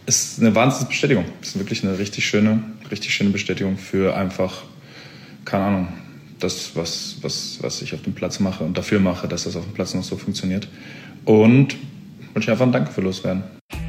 ist eine Wahnsinnsbestätigung. Es ist wirklich eine richtig schöne Bestätigung für einfach, keine Ahnung, das, was ich auf dem Platz mache und dafür mache, dass das auf dem Platz noch so funktioniert. Und wollte ich einfach ein Danke für loswerden.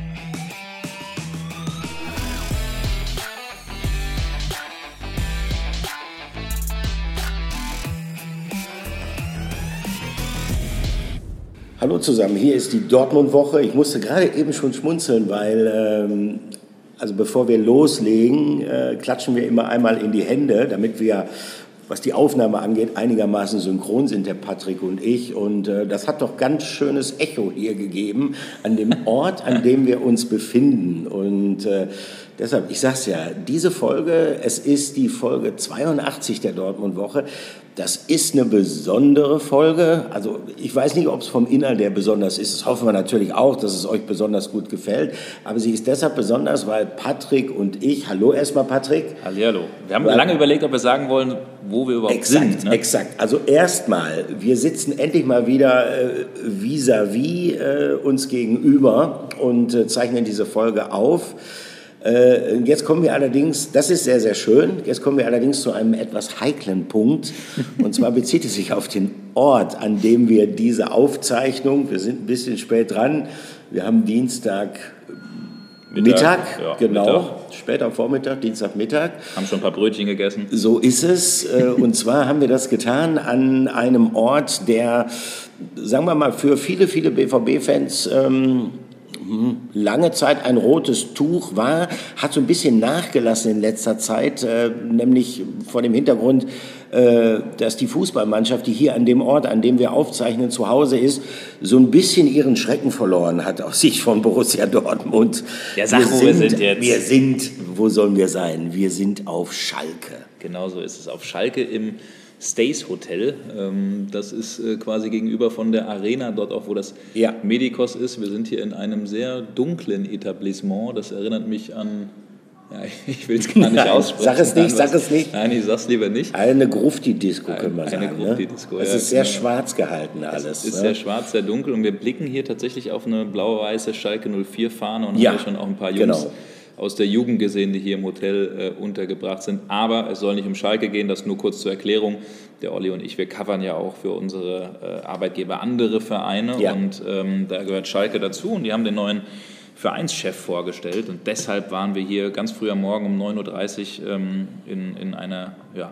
Hallo zusammen, hier ist die Dortmund-Woche. Ich musste gerade eben schon schmunzeln, weil, also bevor wir loslegen, klatschen wir immer einmal in die Hände, damit wir, was die Aufnahme angeht, einigermaßen synchron sind, der Patrick und ich. Und das hat doch ganz schönes Echo hier gegeben an dem Ort, an dem wir uns befinden. Und deshalb, ich sag's ja, diese Folge, es ist die Folge 82 der Dortmund-Woche. Das ist eine besondere Folge. Also ich weiß nicht, ob es vom Inhalt her besonders ist. Das hoffen wir natürlich auch, dass es euch besonders gut gefällt. Aber sie ist deshalb besonders, weil Patrick und ich, hallo erstmal Patrick. Hallihallo. Wir haben lange überlegt, ob wir sagen wollen, wo wir überhaupt sind. Ne? Exakt. Also erstmal, wir sitzen endlich mal wieder vis-à-vis uns gegenüber und zeichnen diese Folge auf. Jetzt kommen wir allerdings, das ist sehr, sehr schön, jetzt kommen wir allerdings zu einem etwas heiklen Punkt. Und zwar bezieht es sich auf den Ort, an dem wir diese Aufzeichnung, wir sind ein bisschen spät dran, wir haben Dienstag Mittag, ja, genau, Mittag. Spät am Vormittag, Dienstagmittag. Haben schon ein paar Brötchen gegessen. So ist es. Und zwar haben wir das getan an einem Ort, der, sagen wir mal, für viele, viele BVB-Fans lange Zeit ein rotes Tuch war, hat so ein bisschen nachgelassen in letzter Zeit, nämlich vor dem Hintergrund, dass die Fußballmannschaft, die hier an dem Ort, an dem wir aufzeichnen, zu Hause ist, so ein bisschen ihren Schrecken verloren hat aus Sicht von Borussia Dortmund. Ja, sag, wo wir sind jetzt. Wir sind, wo sollen wir sein? Wir sind auf Schalke. Genau so ist es, auf Schalke im Stays Hotel. Das ist quasi gegenüber von der Arena, dort auch, wo das Medikos ist. Wir sind hier in einem sehr dunklen Etablissement. Das erinnert mich an, ja, ich will es gar nicht aussprechen. Sag es nicht. Nein, ich sag's lieber nicht. Eine Grufti-Disco können wir sagen. Eine Grufti-Disco, Es ist sehr schwarz gehalten alles. Es ist sehr schwarz, sehr dunkel und wir blicken hier tatsächlich auf eine blau-weiße Schalke 04-Fahne und haben ja schon auch ein paar Jungs aus der Jugend gesehen, die hier im Hotel untergebracht sind. Aber es soll nicht um Schalke gehen, das nur kurz zur Erklärung. Der Olli und ich, wir covern ja auch für unsere Arbeitgeber andere Vereine und da gehört Schalke dazu und die haben den neuen Vereinschef vorgestellt und deshalb waren wir hier ganz früh am Morgen um 9.30 Uhr in einer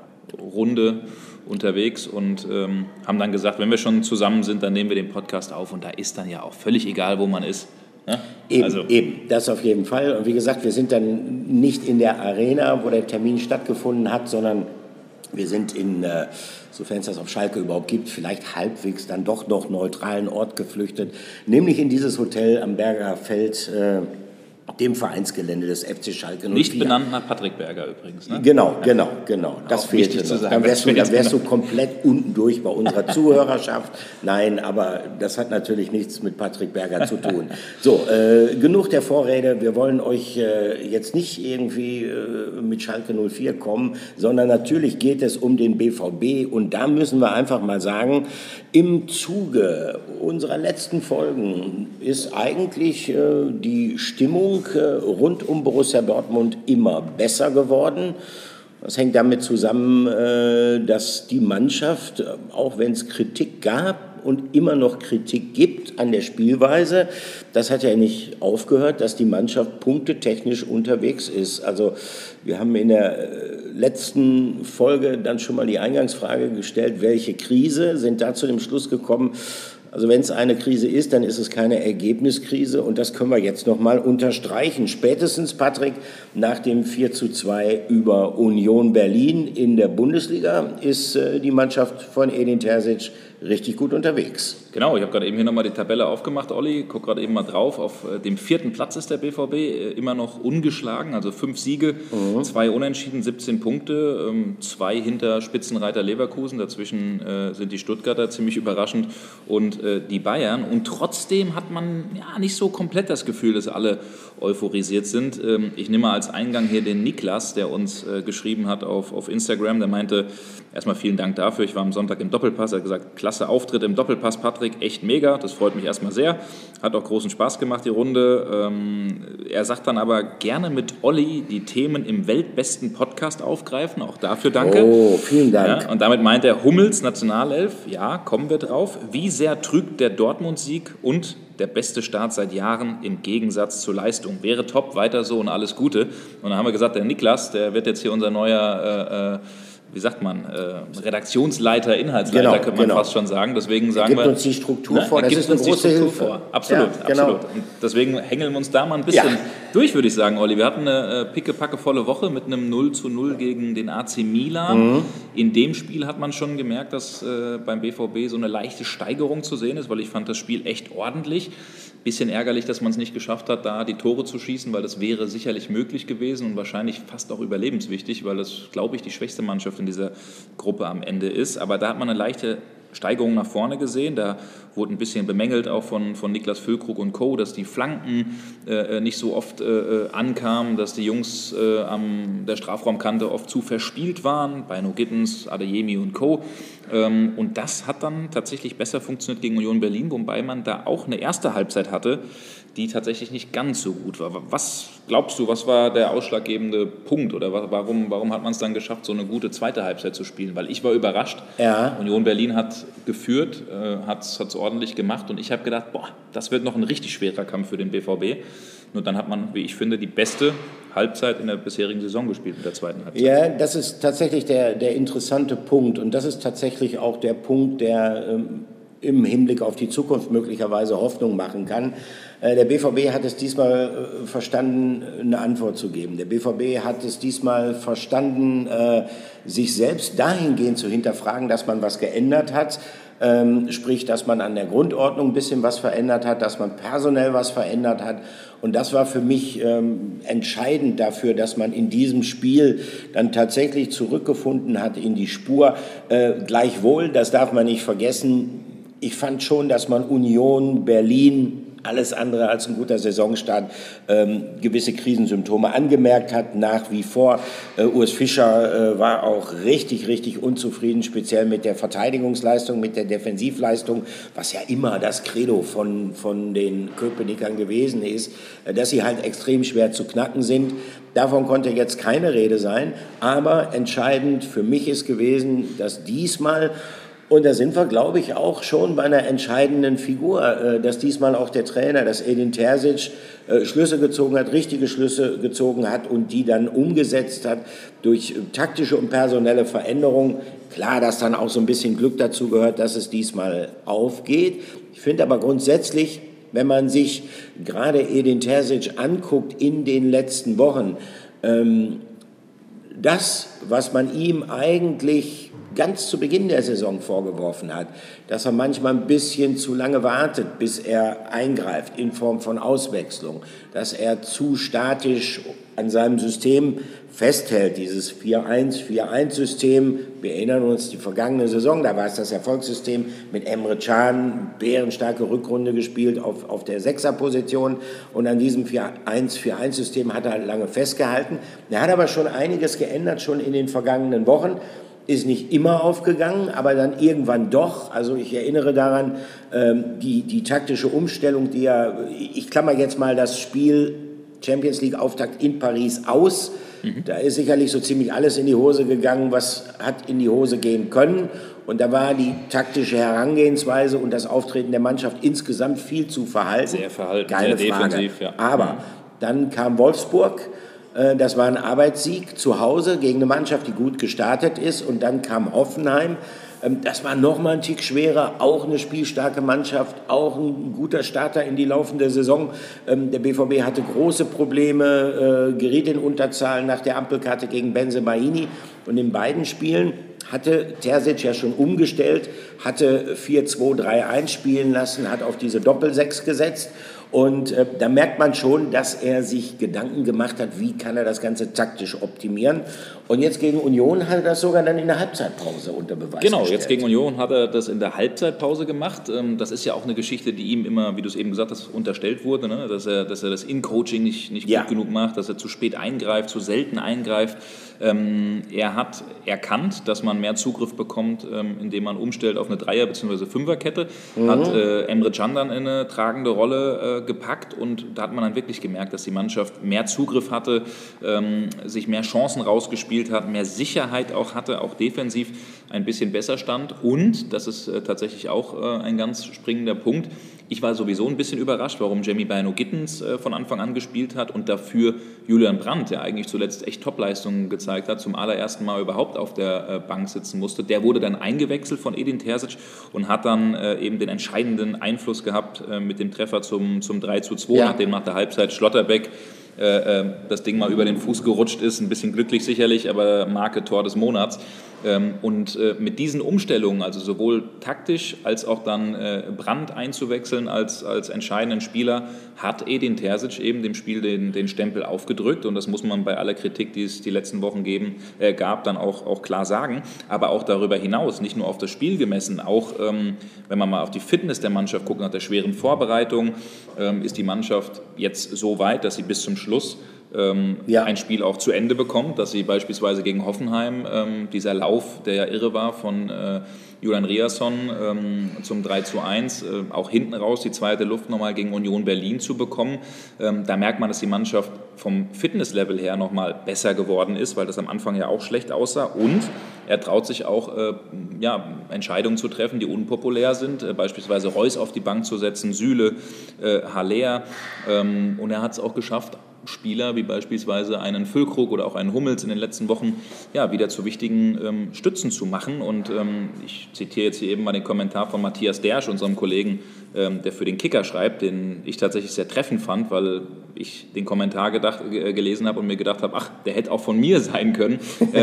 Runde unterwegs und haben dann gesagt, wenn wir schon zusammen sind, dann nehmen wir den Podcast auf und da ist dann ja auch völlig egal, wo man ist. Ja? Eben, das auf jeden Fall. Und wie gesagt, wir sind dann nicht in der Arena, wo der Termin stattgefunden hat, sondern wir sind in, sofern es das auf Schalke überhaupt gibt, vielleicht halbwegs dann doch noch neutralen Ort geflüchtet, nämlich in dieses Hotel am Berger Feld, dem Vereinsgelände des FC Schalke 04. Nicht benannt nach Patrick Berger übrigens, ne? Genau. Das fehlte noch. Dann wärst du komplett unten durch bei unserer Zuhörerschaft. Nein, aber das hat natürlich nichts mit Patrick Berger zu tun. So, genug der Vorrede. Wir wollen euch jetzt nicht irgendwie mit Schalke 04 kommen, sondern natürlich geht es um den BVB. Und da müssen wir einfach mal sagen, im Zuge unserer letzten Folgen ist eigentlich die Stimmung rund um Borussia Dortmund immer besser geworden. Das hängt damit zusammen, dass die Mannschaft, auch wenn es Kritik gab und immer noch Kritik gibt an der Spielweise, das hat ja nicht aufgehört, dass die Mannschaft punktetechnisch unterwegs ist. Also wir haben in der letzten Folge dann schon mal die Eingangsfrage gestellt, welche Krise, sind da zu dem Schluss gekommen. Also wenn es eine Krise ist, dann ist es keine Ergebniskrise und das können wir jetzt nochmal unterstreichen. Spätestens, Patrick, nach dem 4:2 über Union Berlin in der Bundesliga ist die Mannschaft von Edin Terzic richtig gut unterwegs. Genau, ich habe gerade eben hier nochmal die Tabelle aufgemacht, Olli, guck gerade eben mal drauf. Auf dem 4. Platz ist der BVB immer noch ungeschlagen, also 5 Siege, 2 Unentschieden, 17 Punkte, 2 hinter Spitzenreiter Leverkusen, dazwischen sind die Stuttgarter ziemlich überraschend und die Bayern. Und trotzdem hat man nicht so komplett das Gefühl, dass alle euphorisiert sind. Ich nehme mal als Eingang hier den Niklas, der uns geschrieben hat auf Instagram, der meinte, erstmal vielen Dank dafür, ich war am Sonntag im Doppelpass, er hat gesagt, klasse Auftritt im Doppelpass, Patrick, echt mega, das freut mich erstmal sehr. Hat auch großen Spaß gemacht, die Runde. Er sagt dann aber gerne mit Olli die Themen im weltbesten Podcast aufgreifen, auch dafür danke. Oh, vielen Dank. Ja, und damit meint er Hummels Nationalelf, ja, kommen wir drauf. Wie sehr trügt der Dortmund-Sieg und der beste Start seit Jahren im Gegensatz zur Leistung? Wäre top, weiter so und alles Gute. Und dann haben wir gesagt, der Niklas, der wird jetzt hier unser neuer Redaktionsleiter, Inhaltsleiter, könnte man fast schon sagen. Deswegen sagen wir, gibt uns die Struktur vor, das ist eine große Hilfe. Absolut, ja, genau. Absolut. Und deswegen hängeln wir uns da mal ein bisschen durch, würde ich sagen, Olli. Wir hatten eine pickepackevolle Woche mit einem 0:0 gegen den AC Milan. In dem Spiel hat man schon gemerkt, dass beim BVB so eine leichte Steigerung zu sehen ist, weil ich fand das Spiel echt ordentlich. Bisschen ärgerlich, dass man es nicht geschafft hat, da die Tore zu schießen, weil das wäre sicherlich möglich gewesen und wahrscheinlich fast auch überlebenswichtig, weil das, glaube ich, die schwächste Mannschaft in dieser Gruppe am Ende ist. Aber da hat man eine leichte Steigerung nach vorne gesehen. Da wurde ein bisschen bemängelt auch von Niklas Füllkrug und Co., dass die Flanken nicht so oft ankamen, dass die Jungs an der Strafraumkante oft zu verspielt waren, bei No Gittens, Adeyemi und Co. Und das hat dann tatsächlich besser funktioniert gegen Union Berlin, wobei man da auch eine erste Halbzeit hatte, die tatsächlich nicht ganz so gut war. Was glaubst du, was war der ausschlaggebende Punkt oder warum hat man es dann geschafft, so eine gute zweite Halbzeit zu spielen? Weil ich war überrascht. Ja. Union Berlin hat geführt, hat es ordentlich gemacht und ich habe gedacht, das wird noch ein richtig schwerer Kampf für den BVB. Nur dann hat man, wie ich finde, die beste Halbzeit in der bisherigen Saison gespielt, in der zweiten Halbzeit. Ja, das ist tatsächlich der interessante Punkt und das ist tatsächlich auch der Punkt, der im Hinblick auf die Zukunft möglicherweise Hoffnung machen kann. Der BVB hat es diesmal verstanden, eine Antwort zu geben. Der BVB hat es diesmal verstanden, sich selbst dahingehend zu hinterfragen, dass man was geändert hat. Sprich, dass man an der Grundordnung ein bisschen was verändert hat, dass man personell was verändert hat. Und das war für mich entscheidend dafür, dass man in diesem Spiel dann tatsächlich zurückgefunden hat in die Spur. Gleichwohl, das darf man nicht vergessen, ich fand schon, dass man Union Berlin, alles andere als ein guter Saisonstart, gewisse Krisensymptome angemerkt hat, nach wie vor. Urs Fischer war auch richtig unzufrieden, speziell mit der Verteidigungsleistung, mit der Defensivleistung, was ja immer das Credo von den Köpenickern gewesen ist, dass sie halt extrem schwer zu knacken sind. Davon konnte jetzt keine Rede sein, aber entscheidend für mich ist gewesen, dass diesmal, und da sind wir, glaube ich, auch schon bei einer entscheidenden Figur, dass diesmal auch der Trainer, dass Edin Terzic, Schlüsse gezogen hat, richtige Schlüsse gezogen hat und die dann umgesetzt hat durch taktische und personelle Veränderungen. Klar, dass dann auch so ein bisschen Glück dazu gehört, dass es diesmal aufgeht. Ich finde aber grundsätzlich, wenn man sich gerade Edin Terzic anguckt in den letzten Wochen, das, was man ihm eigentlich ganz zu Beginn der Saison vorgeworfen hat, dass er manchmal ein bisschen zu lange wartet, bis er eingreift in Form von Auswechslung, dass er zu statisch an seinem System festhält, dieses 4-1-4-1-System. Wir erinnern uns die vergangene Saison, da war es das Erfolgssystem mit Emre Can, bärenstarke Rückrunde gespielt auf der Sechserposition und an diesem 4-1-4-1-System hat er halt lange festgehalten. Er hat aber schon einiges geändert, schon in den vergangenen Wochen. Ist nicht immer aufgegangen, aber dann irgendwann doch. Also ich erinnere daran, die taktische Umstellung, ich klammer jetzt mal das Spiel Champions League Auftakt in Paris aus. Da ist sicherlich so ziemlich alles in die Hose gegangen, was hat in die Hose gehen können. Und da war die taktische Herangehensweise und das Auftreten der Mannschaft insgesamt viel zu verhalten. Sehr verhalten, keine sehr Frage. Defensiv, ja. Aber dann kam Wolfsburg. Das war ein Arbeitssieg zu Hause gegen eine Mannschaft, die gut gestartet ist. Und dann kam Hoffenheim. Das war nochmal ein Tick schwerer. Auch eine spielstarke Mannschaft, auch ein guter Starter in die laufende Saison. Der BVB hatte große Probleme, geriet in Unterzahl nach der Ampelkarte gegen Benzemaini. Und in beiden Spielen hatte Terzic ja schon umgestellt, hatte 4-2-3-1 spielen lassen, hat auf diese Doppel-6 gesetzt. Und da merkt man schon, dass er sich Gedanken gemacht hat, wie kann er das Ganze taktisch optimieren. Und jetzt gegen Union hat er das sogar dann in der Halbzeitpause unter Beweis gestellt. Jetzt gegen Union hat er das in der Halbzeitpause gemacht. Das ist ja auch eine Geschichte, die ihm immer, wie du es eben gesagt hast, unterstellt wurde, ne? Dass er das In-Coaching nicht gut genug macht, dass er zu spät eingreift, zu selten eingreift. Er hat erkannt, dass man mehr Zugriff bekommt, indem man umstellt auf eine Dreier- bzw. Fünferkette. Hat Emre Can dann in eine tragende Rolle gepackt und da hat man dann wirklich gemerkt, dass die Mannschaft mehr Zugriff hatte, sich mehr Chancen rausgespielt hat, mehr Sicherheit auch hatte, auch defensiv ein bisschen besser stand und, das ist tatsächlich auch ein ganz springender Punkt, ich war sowieso ein bisschen überrascht, warum Jamie Bynoe-Gittens von Anfang an gespielt hat und dafür Julian Brandt, der eigentlich zuletzt echt Topleistungen gezeigt hat, zum allerersten Mal überhaupt auf der Bank sitzen musste. Der wurde dann eingewechselt von Edin Terzic und hat dann eben den entscheidenden Einfluss gehabt mit dem Treffer zum 3:2, nachdem nach der Halbzeit Schlotterbeck das Ding mal über den Fuß gerutscht ist, ein bisschen glücklich sicherlich, aber Marke Tor des Monats. Und mit diesen Umstellungen, also sowohl taktisch als auch dann Brandt einzuwechseln als entscheidenden Spieler, hat Edin Terzic eben dem Spiel den Stempel aufgedrückt und das muss man bei aller Kritik, die es die letzten Wochen gab, dann auch klar sagen. Aber auch darüber hinaus, nicht nur auf das Spiel gemessen, auch wenn man mal auf die Fitness der Mannschaft guckt, nach der schweren Vorbereitung, ist die Mannschaft jetzt so weit, dass sie bis zum Schluss ein Spiel auch zu Ende bekommt, dass sie beispielsweise gegen Hoffenheim, dieser Lauf, der ja irre war von Julian Riasson zum 3:1, auch hinten raus die zweite Luft nochmal gegen Union Berlin zu bekommen. Da merkt man, dass die Mannschaft vom Fitnesslevel her nochmal besser geworden ist, weil das am Anfang ja auch schlecht aussah und er traut sich auch Entscheidungen zu treffen, die unpopulär sind, beispielsweise Reus auf die Bank zu setzen, Süle, Haller und er hat es auch geschafft, Spieler wie beispielsweise einen Füllkrug oder auch einen Hummels in den letzten Wochen wieder zu wichtigen Stützen zu machen. Und ich zitiere jetzt hier eben mal den Kommentar von Matthias Dersch, unserem Kollegen, der für den Kicker schreibt, den ich tatsächlich sehr treffend fand, weil ich den Kommentar gelesen habe und mir gedacht habe, ach, der hätte auch von mir sein können.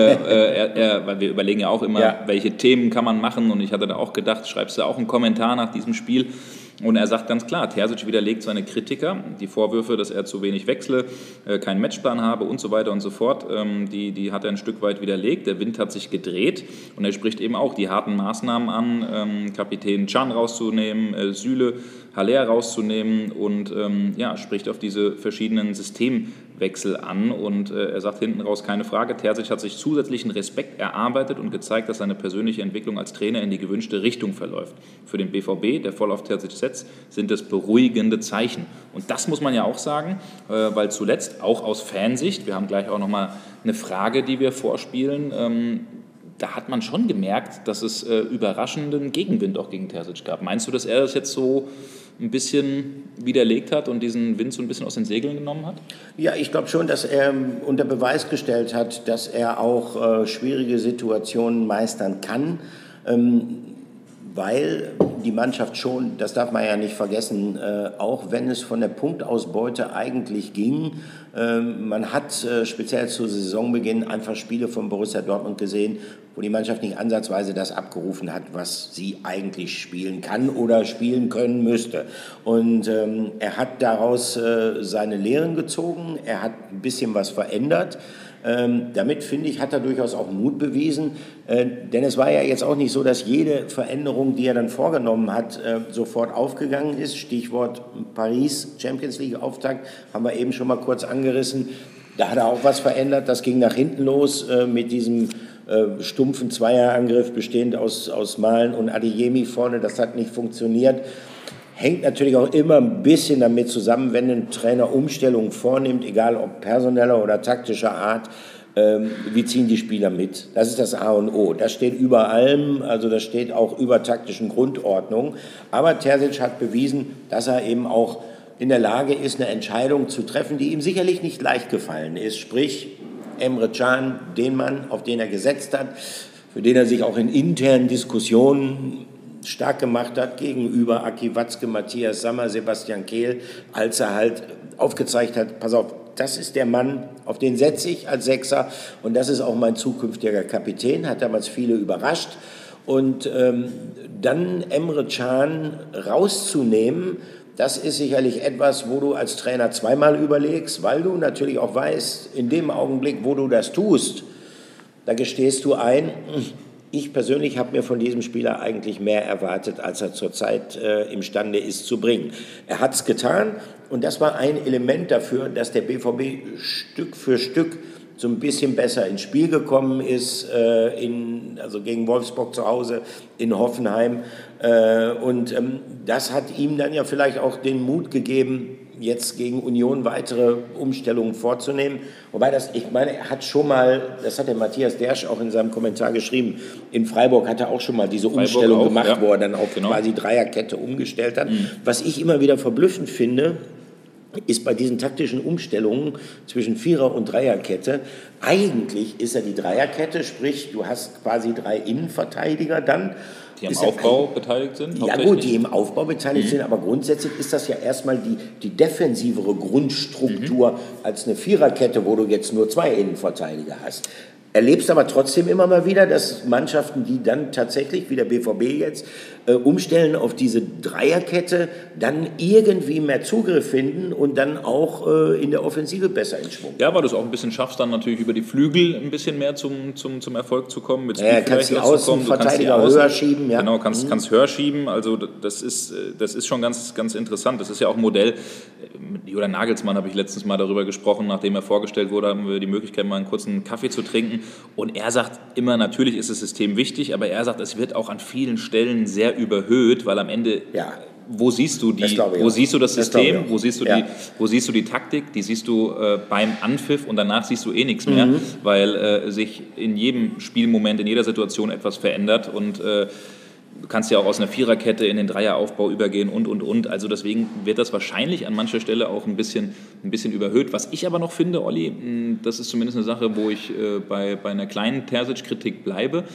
Weil wir überlegen ja auch immer, welche Themen kann man machen. Und ich hatte da auch gedacht, schreibst du auch einen Kommentar nach diesem Spiel? Und er sagt ganz klar, Terzic widerlegt seine Kritiker, die Vorwürfe, dass er zu wenig wechsle, keinen Matchplan habe und so weiter und so fort, die hat er ein Stück weit widerlegt. Der Wind hat sich gedreht und er spricht eben auch die harten Maßnahmen an, Kapitän Can rauszunehmen, Süle, Haller rauszunehmen und spricht auf diese verschiedenen Systemwechsel an und er sagt hinten raus, keine Frage, Terzic hat sich zusätzlichen Respekt erarbeitet und gezeigt, dass seine persönliche Entwicklung als Trainer in die gewünschte Richtung verläuft. Für den BVB, der voll auf Terzic setzt, sind es beruhigende Zeichen. Und das muss man ja auch sagen, weil zuletzt auch aus Fansicht, wir haben gleich auch nochmal eine Frage, die wir vorspielen, da hat man schon gemerkt, dass es überraschenden Gegenwind auch gegen Terzic gab. Meinst du, dass er das jetzt so ein bisschen widerlegt hat und diesen Wind so ein bisschen aus den Segeln genommen hat? Ja, ich glaube schon, dass er unter Beweis gestellt hat, dass er auch schwierige Situationen meistern kann, weil die Mannschaft schon, das darf man ja nicht vergessen, auch wenn es von der Punktausbeute eigentlich ging, man hat speziell zu Saisonbeginn einfach Spiele von Borussia Dortmund gesehen, wo die Mannschaft nicht ansatzweise das abgerufen hat, was sie eigentlich spielen kann oder spielen können müsste. Und er hat daraus seine Lehren gezogen, er hat ein bisschen was verändert. Damit, finde ich, hat er durchaus auch Mut bewiesen, denn es war ja jetzt auch nicht so, dass jede Veränderung, die er dann vorgenommen hat, sofort aufgegangen ist. Stichwort Paris, Champions League Auftakt, haben wir eben schon mal kurz angerissen. Da hat er auch was verändert, das ging nach hinten los mit diesem stumpfen Zweierangriff, bestehend aus Malen und Adeyemi vorne, das hat nicht funktioniert. Hängt natürlich auch immer ein bisschen damit zusammen, wenn ein Trainer Umstellungen vornimmt, egal ob personeller oder taktischer Art, wie ziehen die Spieler mit? Das ist das A und O. Das steht über allem, also das steht auch über taktischen Grundordnungen. Aber Terzic hat bewiesen, dass er eben auch in der Lage ist, eine Entscheidung zu treffen, die ihm sicherlich nicht leicht gefallen ist. Sprich, Emre Can, den Mann, auf den er gesetzt hat, für den er sich auch in internen Diskussionen stark gemacht hat gegenüber Aki Watzke, Matthias Sammer, Sebastian Kehl, als er halt aufgezeigt hat, pass auf, das ist der Mann, auf den setze ich als Sechser und das ist auch mein zukünftiger Kapitän, hat damals viele überrascht. Und dann Emre Can rauszunehmen, Das ist sicherlich etwas, wo du als Trainer zweimal überlegst, weil du natürlich auch weißt, in dem Augenblick, wo du das tust, da gestehst du ein, ich persönlich habe mir von diesem Spieler eigentlich mehr erwartet, als er zurzeit imstande ist zu bringen. Er hat es getan und das war ein Element dafür, dass der BVB Stück für Stück so ein bisschen besser ins Spiel gekommen ist, also gegen Wolfsburg zu Hause, in Hoffenheim. Und das hat ihm dann ja vielleicht auch den Mut gegeben, jetzt gegen Union weitere Umstellungen vorzunehmen. Wobei er hat schon mal, das hat der Matthias Dersch auch in seinem Kommentar geschrieben, in Freiburg hat er auch schon mal diese Umstellung auch gemacht, wo er dann auch quasi Dreierkette umgestellt hat. Was ich immer wieder verblüffend finde, ist bei diesen taktischen Umstellungen zwischen Vierer- und Dreierkette, eigentlich ist ja die Dreierkette, sprich, du hast quasi 3 Innenverteidiger dann. Die am Aufbau beteiligt sind? Ja gut, die im Aufbau beteiligt sind, aber grundsätzlich ist das ja erstmal die defensivere Grundstruktur als eine Viererkette, wo du jetzt nur 2 Innenverteidiger hast. Erlebst aber trotzdem immer mal wieder, dass Mannschaften, die dann tatsächlich, wie der BVB jetzt, umstellen auf diese Dreierkette, dann irgendwie mehr Zugriff finden und dann auch in der Offensive besser in Schwung. Ja, weil du es auch ein bisschen schaffst, dann natürlich über die Flügel ein bisschen mehr zum Erfolg zu kommen. Mit Speed kannst die Außenverteidiger höher schieben. Ja. Genau, kannst höher schieben. Also das ist schon ganz, ganz interessant. Das ist ja auch ein Modell. Mit Julian Nagelsmann habe ich letztens mal darüber gesprochen, nachdem er vorgestellt wurde, haben wir die Möglichkeit, mal einen kurzen Kaffee zu trinken. Und er sagt immer, natürlich ist das System wichtig, aber er sagt, es wird auch an vielen Stellen sehr überhöht, weil am Ende, wo siehst du das System, wo siehst du die Taktik, die siehst du beim Anpfiff und danach siehst du eh nichts mehr, weil sich in jedem Spielmoment, in jeder Situation etwas verändert und du kannst ja auch aus einer Viererkette in den Dreieraufbau übergehen und. Also deswegen wird das wahrscheinlich an mancher Stelle auch ein bisschen überhöht. Was ich aber noch finde, Olli, das ist zumindest eine Sache, wo ich bei einer kleinen Terzic-Kritik bleibe.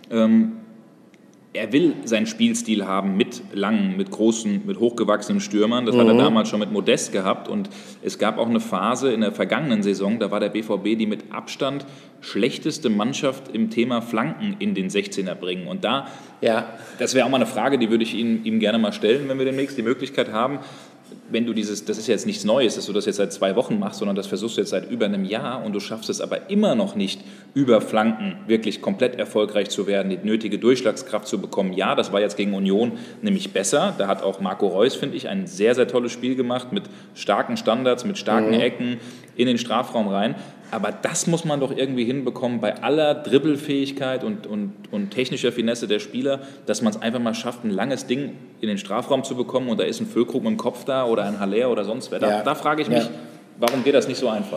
Er will seinen Spielstil haben mit langen, mit großen, mit hochgewachsenen Stürmern. Das hat er damals schon mit Modest gehabt. Und es gab auch eine Phase in der vergangenen Saison, da war der BVB die mit Abstand schlechteste Mannschaft im Thema Flanken in den 16er bringen. Und das wäre auch mal eine Frage, die würde ich ihm gerne mal stellen, wenn wir demnächst die Möglichkeit haben. Wenn du das ist ja jetzt nichts Neues, dass du das jetzt seit 2 Wochen machst, sondern das versuchst du jetzt seit über einem Jahr und du schaffst es aber immer noch nicht, über Flanken wirklich komplett erfolgreich zu werden, die nötige Durchschlagskraft zu bekommen. Ja, das war jetzt gegen Union nämlich besser. Da hat auch Marco Reus, finde ich, ein sehr, sehr tolles Spiel gemacht mit starken Standards, mit starken Ecken in den Strafraum rein. Aber das muss man doch irgendwie hinbekommen bei aller Dribbelfähigkeit und technischer Finesse der Spieler, dass man es einfach mal schafft, ein langes Ding in den Strafraum zu bekommen und da ist ein Füllkrug mit dem Kopf da oder ein Haller oder sonst wer. Da frage ich mich, warum geht das nicht so einfach?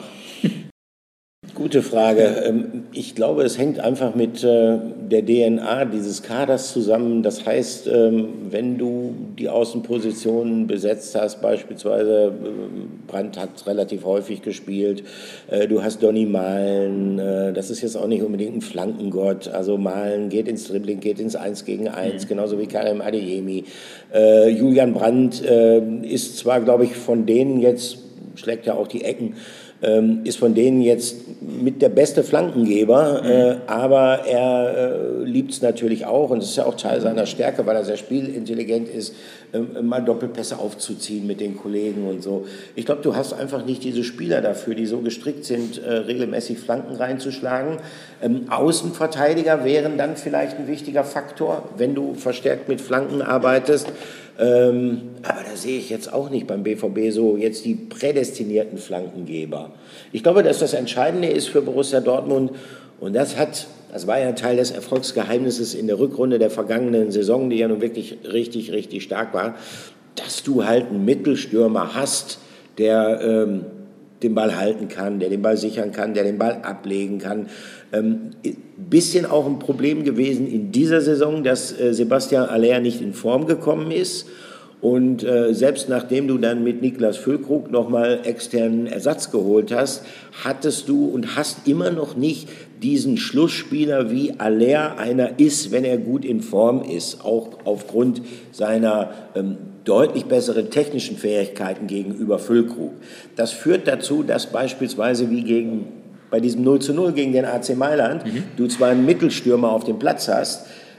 Gute Frage. Ich glaube, es hängt einfach mit der DNA dieses Kaders zusammen. Das heißt, wenn du die Außenpositionen besetzt hast, beispielsweise Brandt hat relativ häufig gespielt, du hast Donny Malen, das ist jetzt auch nicht unbedingt ein Flankengott, also Malen geht ins Dribbling, geht ins 1 gegen 1, genauso wie Karim Adeyemi. Julian Brandt ist zwar, glaube ich, von denen jetzt, schlägt ja auch die Ecken, ist von denen jetzt mit der beste Flankengeber, aber er liebt es natürlich auch und es ist ja auch Teil seiner Stärke, weil er sehr spielintelligent ist, mal Doppelpässe aufzuziehen mit den Kollegen und so. Ich glaube, du hast einfach nicht diese Spieler dafür, die so gestrickt sind, regelmäßig Flanken reinzuschlagen. Außenverteidiger wären dann vielleicht ein wichtiger Faktor, wenn du verstärkt mit Flanken arbeitest. Aber da sehe ich jetzt auch nicht beim BVB so jetzt die prädestinierten Flankengeber. Ich glaube, dass das Entscheidende ist für Borussia Dortmund und das war ja Teil des Erfolgsgeheimnisses in der Rückrunde der vergangenen Saison, die ja nun wirklich richtig, richtig stark war, dass du halt einen Mittelstürmer hast, der den Ball halten kann, der den Ball sichern kann, der den Ball ablegen kann. Bisschen auch ein Problem gewesen in dieser Saison, dass Sebastian Haller nicht in Form gekommen ist. Und selbst nachdem du dann mit Niklas Füllkrug nochmal externen Ersatz geholt hast, hattest du und hast immer noch nicht diesen Schlussspieler, wie Haller einer ist, wenn er gut in Form ist, auch aufgrund seiner deutlich besseren technischen Fähigkeiten gegenüber Füllkrug. Das führt dazu, dass beispielsweise wie bei diesem 0:0 gegen den AC Mailand du zwar einen Mittelstürmer auf dem Platz hast,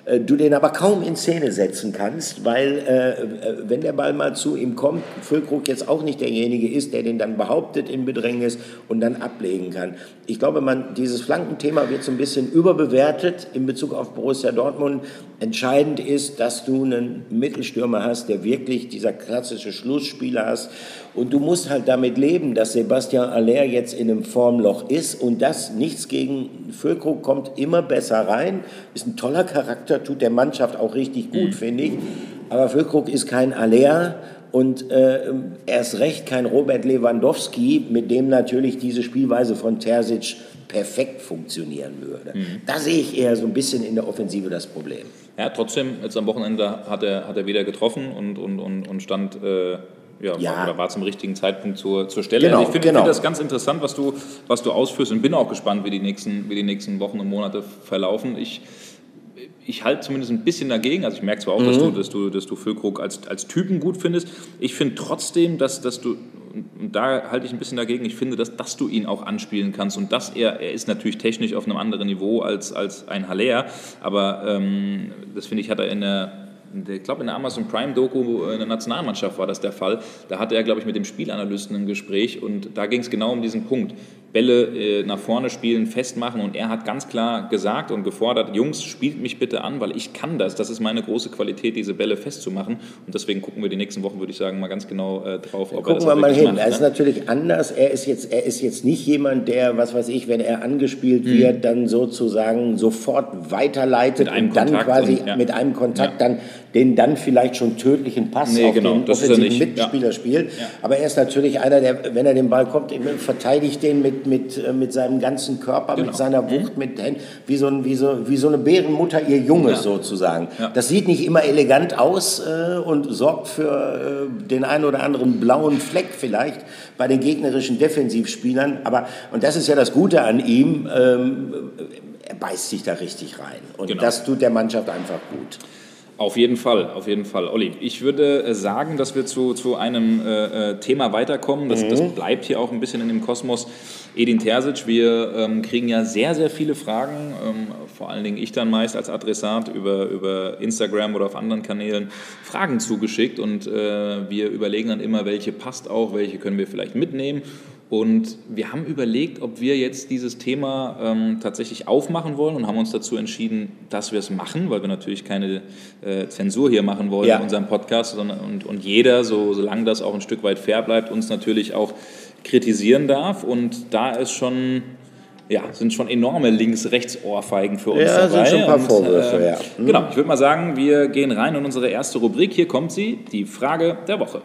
du den aber kaum in Szene setzen kannst, weil wenn der Ball mal zu ihm kommt, Füllkrug jetzt auch nicht derjenige ist, der den dann behauptet in Bedrängnis und dann ablegen kann. Ich glaube, dieses Flankenthema wird so ein bisschen überbewertet in Bezug auf Borussia Dortmund. Entscheidend ist, dass du einen Mittelstürmer hast, der wirklich dieser klassische Schlussspieler ist. Und du musst halt damit leben, dass Sebastian Haller jetzt in einem Formloch ist und das nichts gegen Füllkrug, kommt immer besser rein. Ist ein toller Charakter, tut der Mannschaft auch richtig gut, finde ich. Aber Füllkrug ist kein Haller und erst recht kein Robert Lewandowski, mit dem natürlich diese Spielweise von Terzic perfekt funktionieren würde. Da sehe ich eher so ein bisschen in der Offensive das Problem. Ja, trotzdem, jetzt am Wochenende hat er wieder getroffen und stand... oder war zum richtigen Zeitpunkt zur Stelle. Genau, also ich finde das ganz interessant, was du ausführst, und bin auch gespannt, wie die nächsten Wochen und Monate verlaufen. Ich halte zumindest ein bisschen dagegen. Also ich merke zwar auch, dass du Füllkrug als Typen gut findest. Ich finde trotzdem, dass du, und da halte ich ein bisschen dagegen, ich finde, dass du ihn auch anspielen kannst und dass er ist natürlich technisch auf einem anderen Niveau als ein Haller, aber das finde ich, hat er ich glaube, in der Amazon Prime-Doku in der Nationalmannschaft war das der Fall. Da hatte er, glaube ich, mit dem Spielanalysten ein Gespräch und da ging es genau um diesen Punkt. Bälle nach vorne spielen, festmachen, und er hat ganz klar gesagt und gefordert, Jungs, spielt mich bitte an, weil ich kann das. Das ist meine große Qualität, diese Bälle festzumachen, und deswegen gucken wir die nächsten Wochen, würde ich sagen, mal ganz genau drauf, ob er das wirklich macht. Gucken wir mal hin. Er ist natürlich anders. Er ist jetzt nicht jemand, der, was weiß ich, wenn er angespielt wird, dann sozusagen sofort weiterleitet und dann quasi mit einem Kontakt dann den dann vielleicht schon tödlichen Pass auf den offensiven Mitspieler spielt. Ja. Aber er ist natürlich einer, der, wenn er den Ball kommt, verteidigt den mit seinem ganzen Körper, mit seiner Wucht, mit Händen, wie so eine Bärenmutter ihr Junge sozusagen. Ja. Das sieht nicht immer elegant aus und sorgt für den einen oder anderen blauen Fleck vielleicht bei den gegnerischen Defensivspielern. Und das ist ja das Gute an ihm, er beißt sich da richtig rein. Und das tut der Mannschaft einfach gut. Auf jeden Fall. Olli, ich würde sagen, dass wir zu einem Thema weiterkommen. Das bleibt hier auch ein bisschen in dem Kosmos Edin Terzic. Wir kriegen ja sehr, sehr viele Fragen, vor allen Dingen ich dann meist als Adressat über Instagram oder auf anderen Kanälen Fragen zugeschickt. Und wir überlegen dann immer, welche passt auch, welche können wir vielleicht mitnehmen. Und wir haben überlegt, ob wir jetzt dieses Thema tatsächlich aufmachen wollen, und haben uns dazu entschieden, dass wir es machen, weil wir natürlich keine Zensur hier machen wollen in unserem Podcast, sondern und jeder, solange das auch ein Stück weit fair bleibt, uns natürlich auch kritisieren darf. Und da ist sind schon enorme Links-Rechts-Ohrfeigen für uns dabei. Ja, sind schon ein paar Vorwürfe, Genau, ich würde mal sagen, wir gehen rein in unsere erste Rubrik. Hier kommt sie, die Frage der Woche.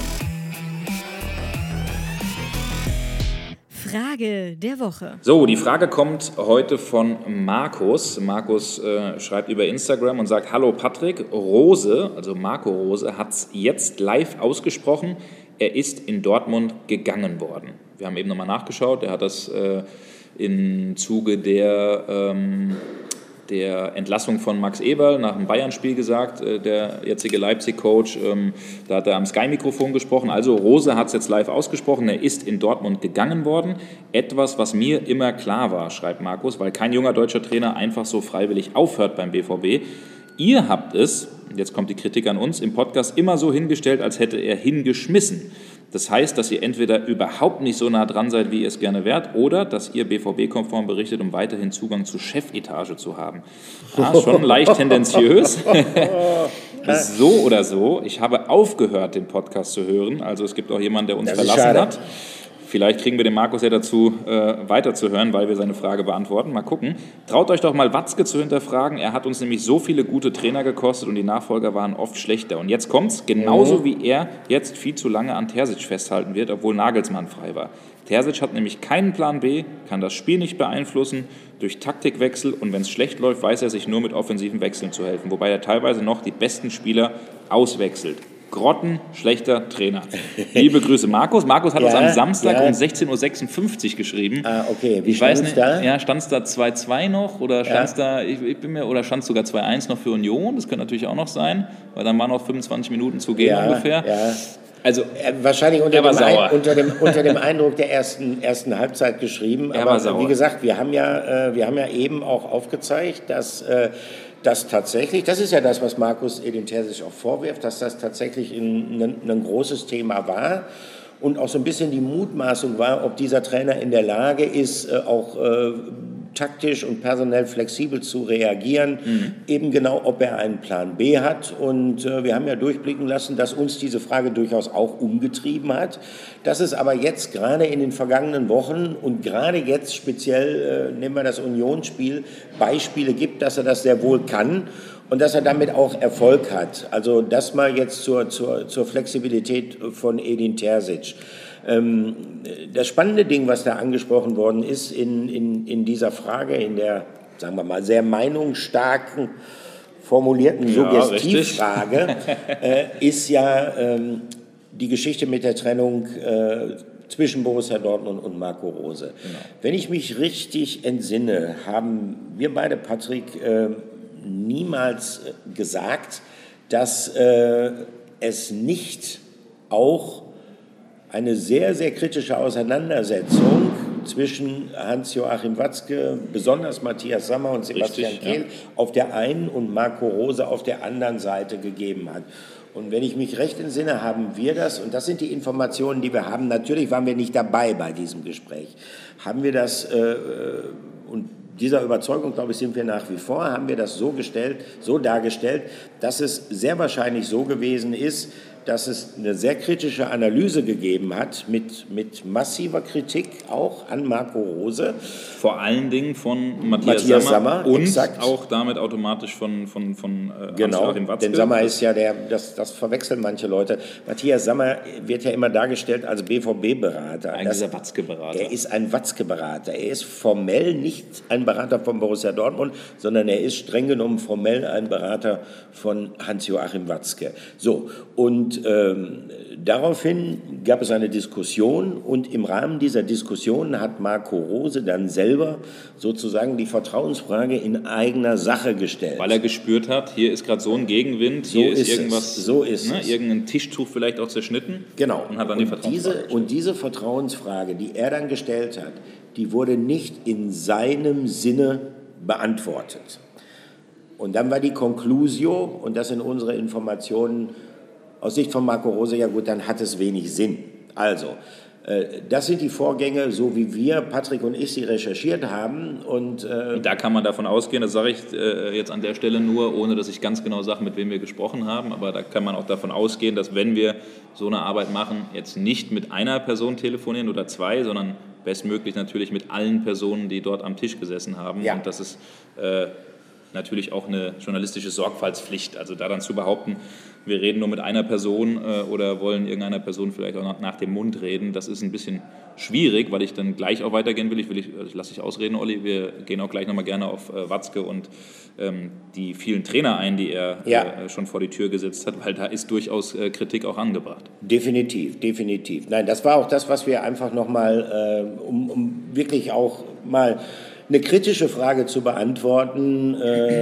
Frage der Woche. So, die Frage kommt heute von Markus. Markus schreibt über Instagram und sagt: Hallo Patrick, Rose, also Marco Rose, hat es jetzt live ausgesprochen. Er ist in Dortmund gegangen worden. Wir haben eben nochmal nachgeschaut. Er hat das im Zuge der Entlassung von Max Eberl nach dem Bayern-Spiel gesagt, der jetzige Leipzig-Coach, da hat er am Sky-Mikrofon gesprochen. Also Rose hat es jetzt live ausgesprochen, er ist in Dortmund gegangen worden. Etwas, was mir immer klar war, schreibt Markus, weil kein junger deutscher Trainer einfach so freiwillig aufhört beim BVB. Ihr habt es, jetzt kommt die Kritik an uns, im Podcast immer so hingestellt, als hätte er hingeschmissen. Das heißt, dass ihr entweder überhaupt nicht so nah dran seid, wie ihr es gerne wärt, oder dass ihr BVB-konform berichtet, um weiterhin Zugang zur Chefetage zu haben. Schon leicht tendenziös. So oder so, ich habe aufgehört, den Podcast zu hören. Also es gibt auch jemanden, der uns verlassen hat. Vielleicht kriegen wir den Markus ja dazu, weiterzuhören, weil wir seine Frage beantworten. Mal gucken. Traut euch doch mal Watzke zu hinterfragen. Er hat uns nämlich so viele gute Trainer gekostet und die Nachfolger waren oft schlechter. Und jetzt kommt's, genauso wie er jetzt viel zu lange an Terzic festhalten wird, obwohl Nagelsmann frei war. Terzic hat nämlich keinen Plan B, kann das Spiel nicht beeinflussen durch Taktikwechsel, und wenn es schlecht läuft, weiß er sich nur mit offensiven Wechseln zu helfen, wobei er teilweise noch die besten Spieler auswechselt. Grottenschlechter Trainer. Liebe Grüße, Markus. Markus hat uns am Samstag um 16.56 Uhr geschrieben. Okay. Wie stand es da? Ja, stand es da 2-2 noch oder stand es da, oder stand es sogar 2-1 noch für Union? Das könnte natürlich auch noch sein, weil dann waren noch 25 Minuten zu gehen ungefähr. Also wahrscheinlich unter dem Eindruck der ersten Halbzeit geschrieben. Aber wie gesagt, wir haben ja eben auch aufgezeigt, dass das tatsächlich, das ist ja das, was Markus Edin Terzic auch vorwirft, dass das tatsächlich ein großes Thema war und auch so ein bisschen die Mutmaßung war, ob dieser Trainer in der Lage ist, auch taktisch und personell flexibel zu reagieren, eben genau, ob er einen Plan B hat. Und wir haben ja durchblicken lassen, dass uns diese Frage durchaus auch umgetrieben hat, dass es aber jetzt gerade in den vergangenen Wochen und gerade jetzt speziell, nehmen wir das Unionsspiel, Beispiele gibt, dass er das sehr wohl kann und dass er damit auch Erfolg hat. Also das mal jetzt zur Flexibilität von Edin Terzic. Das spannende Ding, was da angesprochen worden ist in dieser Frage, in der, sagen wir mal, sehr meinungsstarken formulierten Suggestivfrage, ist ja die Geschichte mit der Trennung zwischen Borussia Dortmund und Marco Rose. Genau. Wenn ich mich richtig entsinne, haben wir beide, Patrick, niemals gesagt, dass es nicht auch eine sehr, sehr kritische Auseinandersetzung zwischen Hans-Joachim Watzke, besonders Matthias Sammer und Sebastian Kehl auf der einen und Marco Rose auf der anderen Seite gegeben hat. Und wenn ich mich recht entsinne, haben wir das, und das sind die Informationen, die wir haben, natürlich waren wir nicht dabei bei diesem Gespräch, haben wir das, und dieser Überzeugung, glaube ich, sind wir nach wie vor, haben wir das so dargestellt, dass es sehr wahrscheinlich so gewesen ist, dass es eine sehr kritische Analyse gegeben hat, mit massiver Kritik auch an Marco Rose. Vor allen Dingen von Matthias Sammer und exakt. Auch damit automatisch von Hans-Joachim Watzke. Denn Sammer ist ja das verwechseln manche Leute. Matthias Sammer wird ja immer dargestellt als BVB-Berater. Eigentlich Watzke-Berater. Er ist ein Watzke-Berater. Er ist formell nicht ein Berater von Borussia Dortmund, sondern er ist streng genommen formell ein Berater von Hans-Joachim Watzke. So, und daraufhin gab es eine Diskussion und im Rahmen dieser Diskussion hat Marco Rose dann selber sozusagen die Vertrauensfrage in eigener Sache gestellt. Weil er gespürt hat, hier ist gerade so ein Gegenwind, hier ist irgendwas, irgendein Tischtuch vielleicht auch zerschnitten. Genau. Und hat dann die Vertrauensfrage gestellt. Und diese Vertrauensfrage, die er dann gestellt hat, die wurde nicht in seinem Sinne beantwortet. Und dann war die Conclusio, und das sind unsere Informationen, aus Sicht von Marco Rose, ja gut, dann hat es wenig Sinn. Also, das sind die Vorgänge, so wie wir, Patrick und ich, sie recherchiert haben. Und da kann man davon ausgehen, das sage ich jetzt an der Stelle nur, ohne dass ich ganz genau sage, mit wem wir gesprochen haben, aber da kann man auch davon ausgehen, dass wenn wir so eine Arbeit machen, jetzt nicht mit einer Person telefonieren oder zwei, sondern bestmöglich natürlich mit allen Personen, die dort am Tisch gesessen haben. Ja. Und das ist natürlich auch eine journalistische Sorgfaltspflicht, also da dann zu behaupten, wir reden nur mit einer Person oder wollen irgendeiner Person vielleicht auch nach dem Mund reden, das ist ein bisschen schwierig, weil ich dann gleich auch weitergehen will. Ich lasse dich ausreden, Olli, wir gehen auch gleich nochmal gerne auf Watzke und die vielen Trainer ein, die er schon vor die Tür gesetzt hat, weil da ist durchaus Kritik auch angebracht. Definitiv. Nein, das war auch das, was wir einfach nochmal, um wirklich auch mal eine kritische Frage zu beantworten,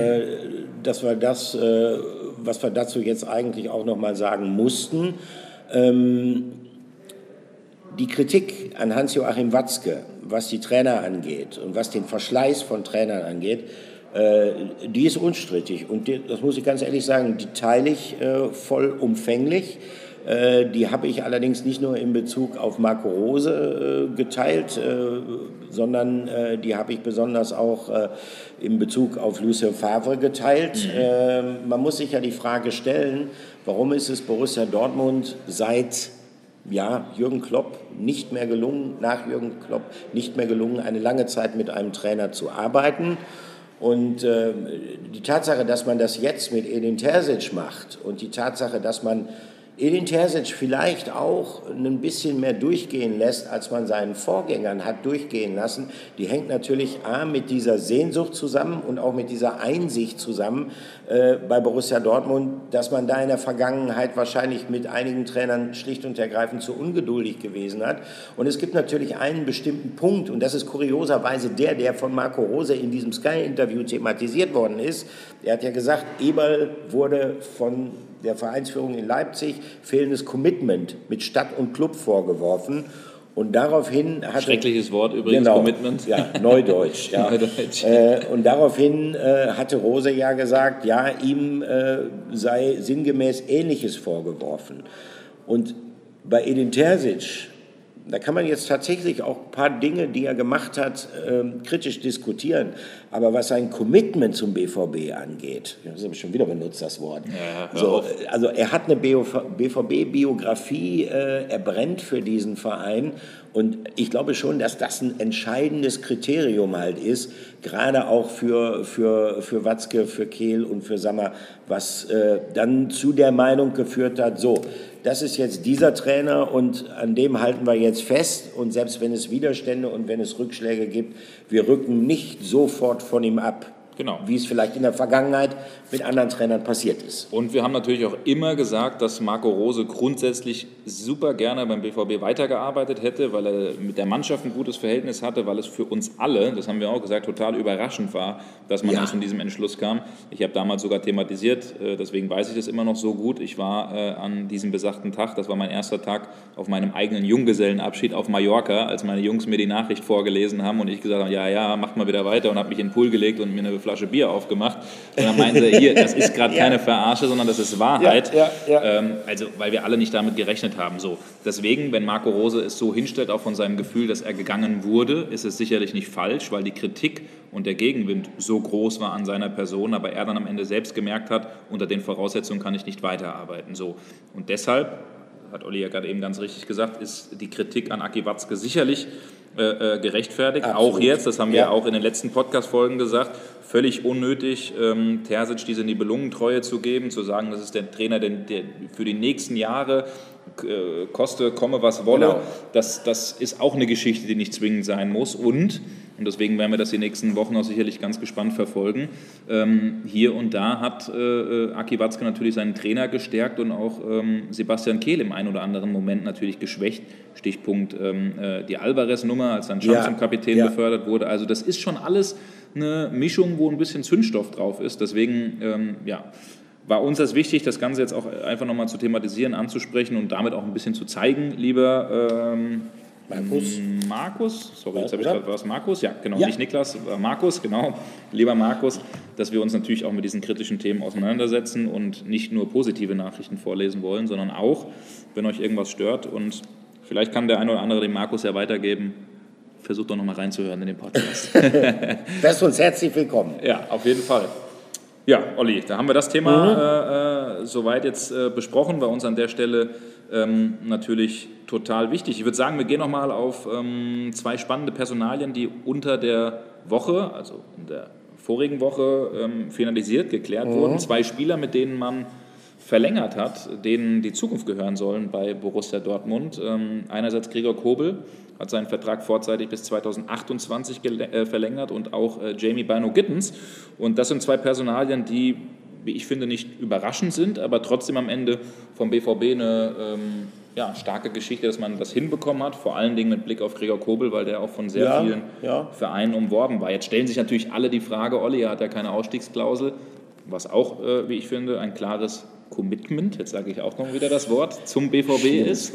das war das, was wir dazu jetzt eigentlich auch noch mal sagen mussten. Die Kritik an Hans-Joachim Watzke, was die Trainer angeht und was den Verschleiß von Trainern angeht, die ist unstrittig. Und das muss ich ganz ehrlich sagen, die teile ich vollumfänglich. Die habe ich allerdings nicht nur in Bezug auf Marco Rose geteilt, sondern die habe ich besonders auch in Bezug auf Lucien Favre geteilt. Man muss sich ja die Frage stellen, warum ist es Borussia Dortmund seit Jürgen Klopp nicht mehr gelungen, nach Jürgen Klopp nicht mehr gelungen, eine lange Zeit mit einem Trainer zu arbeiten. Und die Tatsache, dass man das jetzt mit Edin Terzic macht und die Tatsache, dass man Edin Terzic vielleicht auch ein bisschen mehr durchgehen lässt, als man seinen Vorgängern hat durchgehen lassen, die hängt natürlich mit dieser Sehnsucht zusammen und auch mit dieser Einsicht zusammen bei Borussia Dortmund, dass man da in der Vergangenheit wahrscheinlich mit einigen Trainern schlicht und ergreifend zu ungeduldig gewesen hat. Und es gibt natürlich einen bestimmten Punkt, und das ist kurioserweise der von Marco Rose in diesem Sky-Interview thematisiert worden ist. Er hat ja gesagt, Eberl wurde von der Vereinsführung in Leipzig fehlendes Commitment mit Stadt und Club vorgeworfen. Und daraufhin hatte... Schreckliches Wort übrigens, genau, Commitment. Ja, Neudeutsch. Ja. Neudeutsch. Und daraufhin hatte Rose ja gesagt, ja, ihm sei sinngemäß Ähnliches vorgeworfen. Und bei Edin Terzic, da kann man jetzt tatsächlich auch ein paar Dinge, die er gemacht hat, kritisch diskutieren. Aber was sein Commitment zum BVB angeht, das habe ich schon wieder benutzt, das Wort. Ja, so, also er hat eine BVB-Biografie, er brennt für diesen Verein. Und ich glaube schon, dass das ein entscheidendes Kriterium halt ist, gerade auch für Watzke, für Kehl und für Sammer, was dann zu der Meinung geführt hat, so, das ist jetzt dieser Trainer und an dem halten wir jetzt fest. Und selbst wenn es Widerstände und wenn es Rückschläge gibt, wir rücken nicht sofort von ihm ab. Genau. Wie es vielleicht in der Vergangenheit mit anderen Trainern passiert ist. Und wir haben natürlich auch immer gesagt, dass Marco Rose grundsätzlich super gerne beim BVB weitergearbeitet hätte, weil er mit der Mannschaft ein gutes Verhältnis hatte, weil es für uns alle, das haben wir auch gesagt, total überraschend war, dass man zu diesem Entschluss kam. Ich habe damals sogar thematisiert, deswegen weiß ich das immer noch so gut. Ich war an diesem besagten Tag, das war mein erster Tag auf meinem eigenen Junggesellenabschied auf Mallorca, als meine Jungs mir die Nachricht vorgelesen haben und ich gesagt habe, ja, macht mal wieder weiter und habe mich in den Pool gelegt und mir eine Flasche Bier aufgemacht. Und dann meinen sie, hier, das ist gerade keine Verarsche, sondern das ist Wahrheit. Also, weil wir alle nicht damit gerechnet haben. So. Deswegen, wenn Marco Rose es so hinstellt, auch von seinem Gefühl, dass er gegangen wurde, ist es sicherlich nicht falsch, weil die Kritik und der Gegenwind so groß war an seiner Person, aber er dann am Ende selbst gemerkt hat, unter den Voraussetzungen kann ich nicht weiterarbeiten. So. Und deshalb, hat Olli ja gerade eben ganz richtig gesagt, ist die Kritik an Aki Watzke sicherlich gerechtfertigt. Absolut. Auch jetzt, das haben wir auch in den letzten Podcast-Folgen gesagt, völlig unnötig, Terzic diese Nibelungentreue zu geben, zu sagen, das ist der Trainer, der für die nächsten Jahre koste, komme, was wolle. Genau. Das ist auch eine Geschichte, die nicht zwingend sein muss. Und deswegen werden wir das die nächsten Wochen auch sicherlich ganz gespannt verfolgen. Hier und da hat Aki Watzke natürlich seinen Trainer gestärkt und auch Sebastian Kehl im einen oder anderen Moment natürlich geschwächt. Stichpunkt die Alvarez-Nummer, als dann Scham zum Kapitän befördert wurde. Also das ist schon alles eine Mischung, wo ein bisschen Zündstoff drauf ist. Deswegen, war uns das wichtig, das Ganze jetzt auch einfach nochmal zu thematisieren, anzusprechen und damit auch ein bisschen zu zeigen, lieber Markus, sorry, jetzt habe ich gerade was, Markus, ja, genau, nicht Niklas, Markus, genau, lieber Markus, dass wir uns natürlich auch mit diesen kritischen Themen auseinandersetzen und nicht nur positive Nachrichten vorlesen wollen, sondern auch, wenn euch irgendwas stört und vielleicht kann der eine oder andere dem Markus ja weitergeben, versucht doch nochmal reinzuhören in den Podcast. Wärst uns herzlich willkommen. Ja, auf jeden Fall. Ja, Olli, da haben wir das Thema soweit jetzt besprochen. Bei uns an der Stelle natürlich total wichtig. Ich würde sagen, wir gehen nochmal auf zwei spannende Personalien, die unter der Woche, also in der vorigen Woche, finalisiert, geklärt wurden. Zwei Spieler, mit denen man verlängert hat, denen die Zukunft gehören sollen bei Borussia Dortmund. Einerseits Gregor Kobel hat seinen Vertrag vorzeitig bis 2028 verlängert und auch Jamie Bino-Gittens. Und das sind zwei Personalien, die, wie ich finde, nicht überraschend sind, aber trotzdem am Ende vom BVB eine starke Geschichte, dass man das hinbekommen hat, vor allen Dingen mit Blick auf Gregor Kobel, weil der auch von sehr vielen Vereinen umworben war. Jetzt stellen sich natürlich alle die Frage, Olli, er hat ja keine Ausstiegsklausel, was auch, wie ich finde, ein klares Commitment, jetzt sage ich auch noch wieder das Wort, zum BVB ist.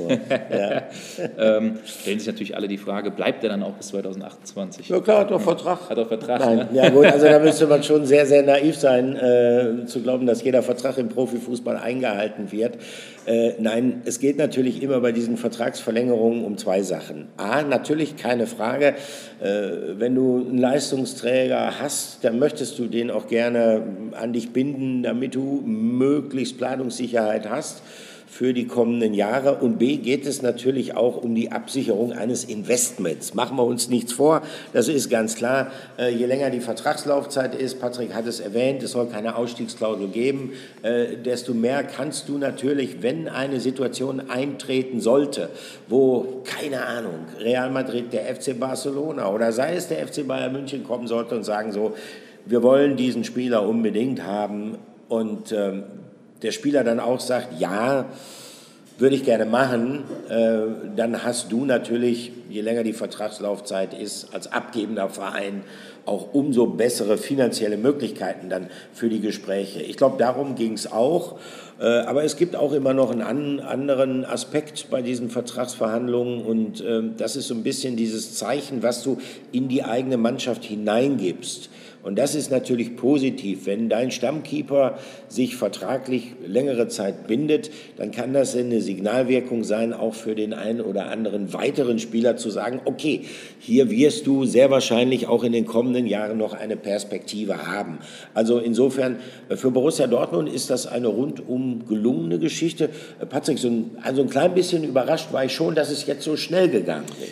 Stellen sich natürlich alle die Frage, bleibt er dann auch bis 2028? Ja klar, hat doch Vertrag. Hat doch Vertrag, Nein, ne? Ja gut, also da müsste man schon sehr, sehr naiv sein, zu glauben, dass jeder Vertrag im Profifußball eingehalten wird. Nein, es geht natürlich immer bei diesen Vertragsverlängerungen um zwei Sachen. A, natürlich keine Frage, wenn du einen Leistungsträger hast, dann möchtest du den auch gerne an dich binden, damit du möglichst Planungssicherheit hast für die kommenden Jahre. Und B, geht es natürlich auch um die Absicherung eines Investments. Machen wir uns nichts vor, das ist ganz klar. Je länger die Vertragslaufzeit ist, Patrick hat es erwähnt, es soll keine Ausstiegsklausel geben, desto mehr kannst du natürlich, wenn eine Situation eintreten sollte, wo, keine Ahnung, Real Madrid, der FC Barcelona oder sei es der FC Bayern München kommen sollte und sagen so, wir wollen diesen Spieler unbedingt haben und der Spieler dann auch sagt, ja, würde ich gerne machen, dann hast du natürlich je länger die Vertragslaufzeit ist, als abgebender Verein auch umso bessere finanzielle Möglichkeiten dann für die Gespräche. Ich glaube, darum ging es auch. Aber es gibt auch immer noch einen anderen Aspekt bei diesen Vertragsverhandlungen und das ist so ein bisschen dieses Zeichen, was du in die eigene Mannschaft hineingibst. Und das ist natürlich positiv. Wenn dein Stammkeeper sich vertraglich längere Zeit bindet, dann kann das eine Signalwirkung sein, auch für den einen oder anderen weiteren Spieler zu sagen, okay, hier wirst du sehr wahrscheinlich auch in den kommenden Jahren noch eine Perspektive haben. Also insofern, für Borussia Dortmund ist das eine rundum gelungene Geschichte. Patrick, also ein klein bisschen überrascht war ich schon, dass es jetzt so schnell gegangen ist.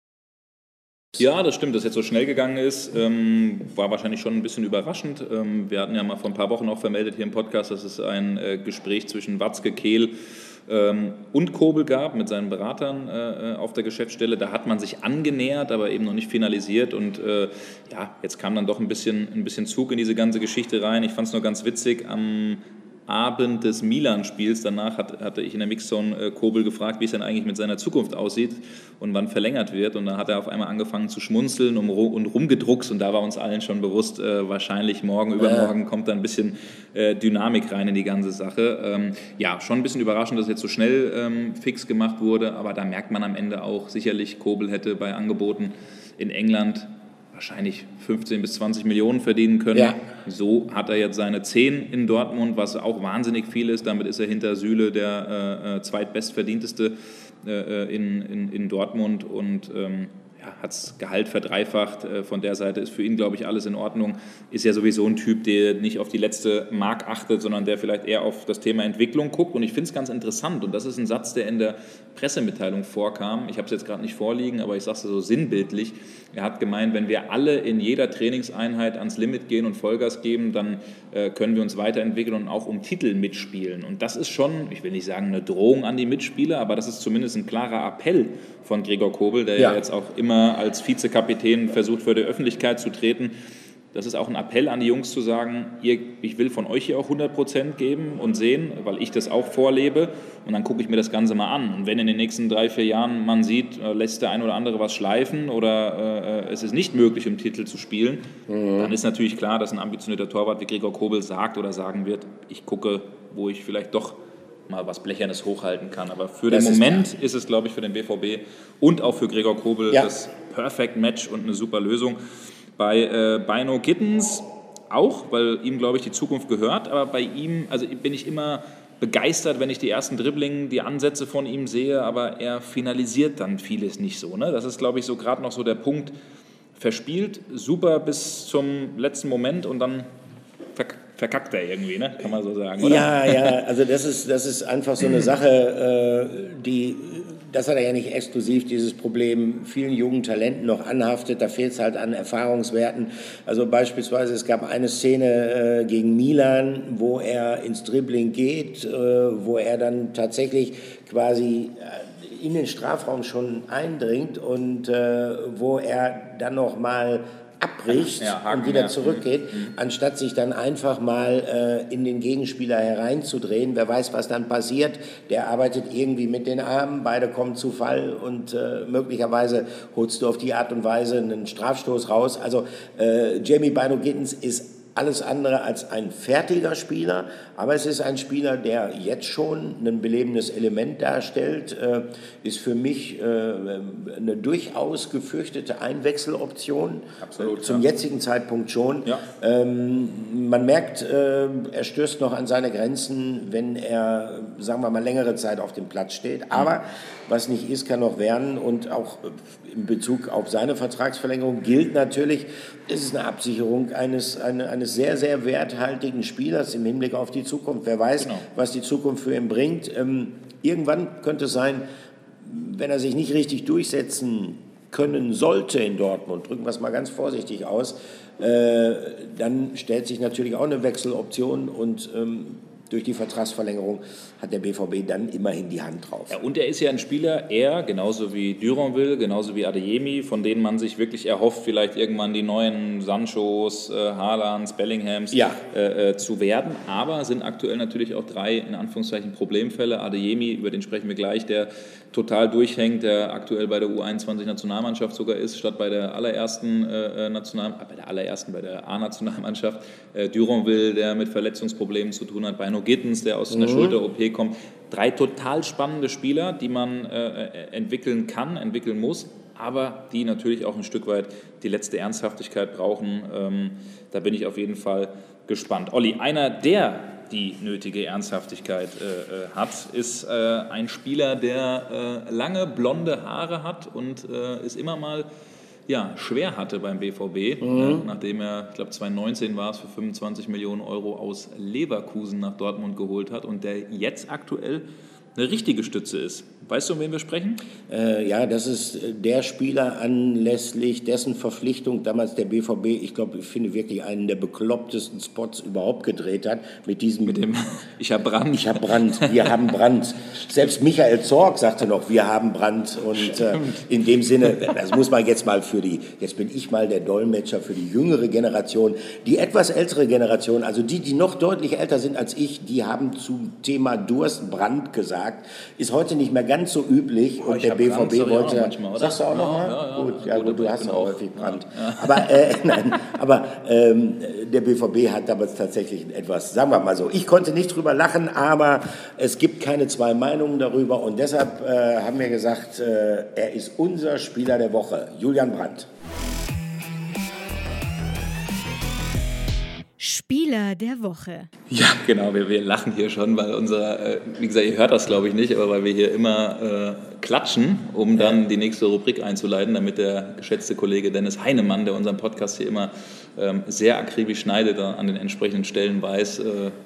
Ja, das stimmt, dass es jetzt so schnell gegangen ist, war wahrscheinlich schon ein bisschen überraschend. Wir hatten ja mal vor ein paar Wochen auch vermeldet hier im Podcast, dass es ein Gespräch zwischen Watzke, Kehl und Kobel gab mit seinen Beratern auf der Geschäftsstelle. Da hat man sich angenähert, aber eben noch nicht finalisiert und jetzt kam dann doch ein bisschen Zug in diese ganze Geschichte rein. Ich fand es nur ganz witzig, am Abend des Milan-Spiels, danach hatte ich in der Mixzone Kobel gefragt, wie es denn eigentlich mit seiner Zukunft aussieht und wann verlängert wird. Und da hat er auf einmal angefangen zu schmunzeln und rumgedruckst und da war uns allen schon bewusst, wahrscheinlich übermorgen kommt da ein bisschen Dynamik rein in die ganze Sache. Schon ein bisschen überraschend, dass jetzt so schnell fix gemacht wurde, aber da merkt man am Ende auch, sicherlich Kobel hätte bei Angeboten in England wahrscheinlich 15 bis 20 Millionen verdienen können. Ja. So hat er jetzt seine 10 in Dortmund, was auch wahnsinnig viel ist. Damit ist er hinter Süle der zweitbestverdienteste in Dortmund und hat das Gehalt verdreifacht. Von der Seite ist für ihn, glaube ich, alles in Ordnung. Ist ja sowieso ein Typ, der nicht auf die letzte Mark achtet, sondern der vielleicht eher auf das Thema Entwicklung guckt. Und ich finde es ganz interessant. Und das ist ein Satz, der in der Pressemitteilung vorkam. Ich habe es jetzt gerade nicht vorliegen, aber ich sage es so sinnbildlich. Er hat gemeint, wenn wir alle in jeder Trainingseinheit ans Limit gehen und Vollgas geben, dann können wir uns weiterentwickeln und auch um Titel mitspielen. Und das ist schon, ich will nicht sagen eine Drohung an die Mitspieler, aber das ist zumindest ein klarer Appell von Gregor Kobel, der ja jetzt auch immer als Vizekapitän versucht, für die Öffentlichkeit zu treten. Das ist auch ein Appell an die Jungs zu sagen, ich will von euch hier auch 100% geben und sehen, weil ich das auch vorlebe und dann gucke ich mir das Ganze mal an. Und wenn in den nächsten 3-4 Jahren man sieht, lässt der ein oder andere was schleifen oder es ist nicht möglich, um Titel zu spielen, dann ist natürlich klar, dass ein ambitionierter Torwart wie Gregor Kobel sagt oder sagen wird, ich gucke, wo ich vielleicht doch mal was Blechernes hochhalten kann. Aber für den Moment ist es, glaube ich, für den BVB und auch für Gregor Kobel das Perfect Match und eine super Lösung. Bei Bino Gittens auch, weil ihm, glaube ich, die Zukunft gehört. Aber bei ihm, also bin ich immer begeistert, wenn ich die ersten Dribbling, die Ansätze von ihm sehe, aber er finalisiert dann vieles nicht so. Ne? Das ist, glaube ich, so gerade noch so der Punkt, verspielt super bis zum letzten Moment und dann verkackt er irgendwie, ne? Kann man so sagen, oder? Ja, also das ist einfach so eine Sache, das hat er ja nicht exklusiv, dieses Problem vielen jungen Talenten noch anhaftet, da fehlt es halt an Erfahrungswerten. Also beispielsweise, es gab eine Szene gegen Milan, wo er ins Dribbling geht, wo er dann tatsächlich quasi in den Strafraum schon eindringt und wo er dann noch mal abbricht und wieder zurückgeht, anstatt sich dann einfach mal in den Gegenspieler hereinzudrehen. Wer weiß, was dann passiert. Der arbeitet irgendwie mit den Armen, beide kommen zu Fall und möglicherweise holst du auf die Art und Weise einen Strafstoß raus. Also Jamie Bino Gittens ist alles andere als ein fertiger Spieler, aber es ist ein Spieler, der jetzt schon ein belebendes Element darstellt, ist für mich eine durchaus gefürchtete Einwechseloption. Absolut, zum jetzigen Zeitpunkt schon. Ja. Man merkt, er stößt noch an seine Grenzen, wenn er, sagen wir mal, längere Zeit auf dem Platz steht, aber was nicht ist, kann noch werden und auch in Bezug auf seine Vertragsverlängerung gilt natürlich, ist es eine Absicherung eines sehr, sehr werthaltigen Spielers im Hinblick auf die Zukunft. Wer weiß, was die Zukunft für ihn bringt. Irgendwann könnte es sein, wenn er sich nicht richtig durchsetzen können sollte in Dortmund, drücken wir es mal ganz vorsichtig aus, dann stellt sich natürlich auch eine Wechseloption und durch die Vertragsverlängerung hat der BVB dann immerhin die Hand drauf. Ja, und er ist ja ein Spieler, genauso wie Duranville, genauso wie Adeyemi, von denen man sich wirklich erhofft, vielleicht irgendwann die neuen Sanchos, Haalands, Bellinghams zu werden. Aber sind aktuell natürlich auch 3, in Anführungszeichen, Problemfälle. Adeyemi, über den sprechen wir gleich, der total durchhängt, der aktuell bei der U21-Nationalmannschaft sogar ist, statt bei der allerersten bei der A-Nationalmannschaft. Duranville, der mit Verletzungsproblemen zu tun hat, Beino Gittens, der aus einer Schulter-OP kommt. 3 total spannende Spieler, die man entwickeln kann, entwickeln muss, aber die natürlich auch ein Stück weit die letzte Ernsthaftigkeit brauchen. Da bin ich auf jeden Fall gespannt. Olli, einer, der die nötige Ernsthaftigkeit hat, ist ein Spieler, der lange blonde Haare hat und es immer mal schwer hatte beim BVB, nachdem er, ich glaube 2019 war es, für 25 Millionen Euro aus Leverkusen nach Dortmund geholt hat und der jetzt aktuell eine richtige Stütze ist. Weißt du, um wen wir sprechen? Das ist der Spieler anlässlich dessen Verpflichtung damals der BVB, ich finde wirklich einen der beklopptesten Spots überhaupt gedreht hat. Mit dem Ich hab Brand. Ich hab Brand, wir haben Brand. Selbst Michael Zorc sagte noch, wir haben Brand. Und in dem Sinne, das muss man jetzt bin ich mal der Dolmetscher für die jüngere Generation. Die etwas ältere Generation, also die noch deutlich älter sind als ich, die haben zum Thema Durst Brand gesagt. Ist heute nicht mehr ganz so üblich und der BVB wollte. Manchmal, sagst du auch noch mal? Gut, du hast auch häufig Brand. Ja. Aber der BVB hat damals tatsächlich etwas, sagen wir mal so, ich konnte nicht drüber lachen, aber es gibt keine 2 Meinungen darüber und deshalb haben wir gesagt, er ist unser Spieler der Woche, Julian Brandt. Spieler der Woche. Ja, genau, wir lachen hier schon, weil wie gesagt, ihr hört das glaube ich nicht, aber weil wir hier immer klatschen, um dann die nächste Rubrik einzuleiten, damit der geschätzte Kollege Dennis Heinemann, der unseren Podcast hier immer sehr akribisch schneidet, an den entsprechenden Stellen weiß,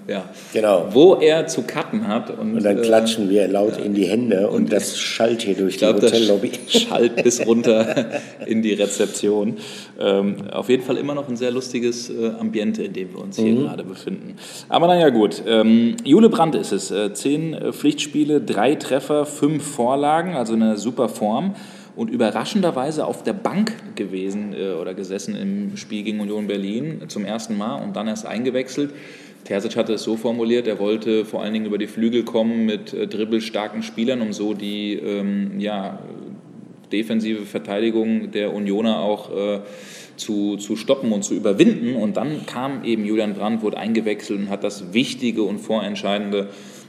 wo er zu cutten hat. Und dann klatschen wir laut in die Hände und das schallt hier durch die Hotellobby. Das schallt bis runter in die Rezeption. Auf jeden Fall immer noch ein sehr lustiges Ambiente, in dem wir uns hier gerade befinden. Aber naja, gut. Jule Brandt ist es. 10 Pflichtspiele, 3 Treffer, 5 Vorlagen, also eine super Form. Und überraschenderweise auf der Bank gewesen oder gesessen im Spiel gegen Union Berlin zum ersten Mal und dann erst eingewechselt. Terzic hatte es so formuliert, er wollte vor allen Dingen über die Flügel kommen mit dribbelstarken Spielern, um so die defensive Verteidigung der Unioner auch zu stoppen und zu überwinden. Und dann kam eben Julian Brandt, wurde eingewechselt und hat das wichtige und vorentscheidende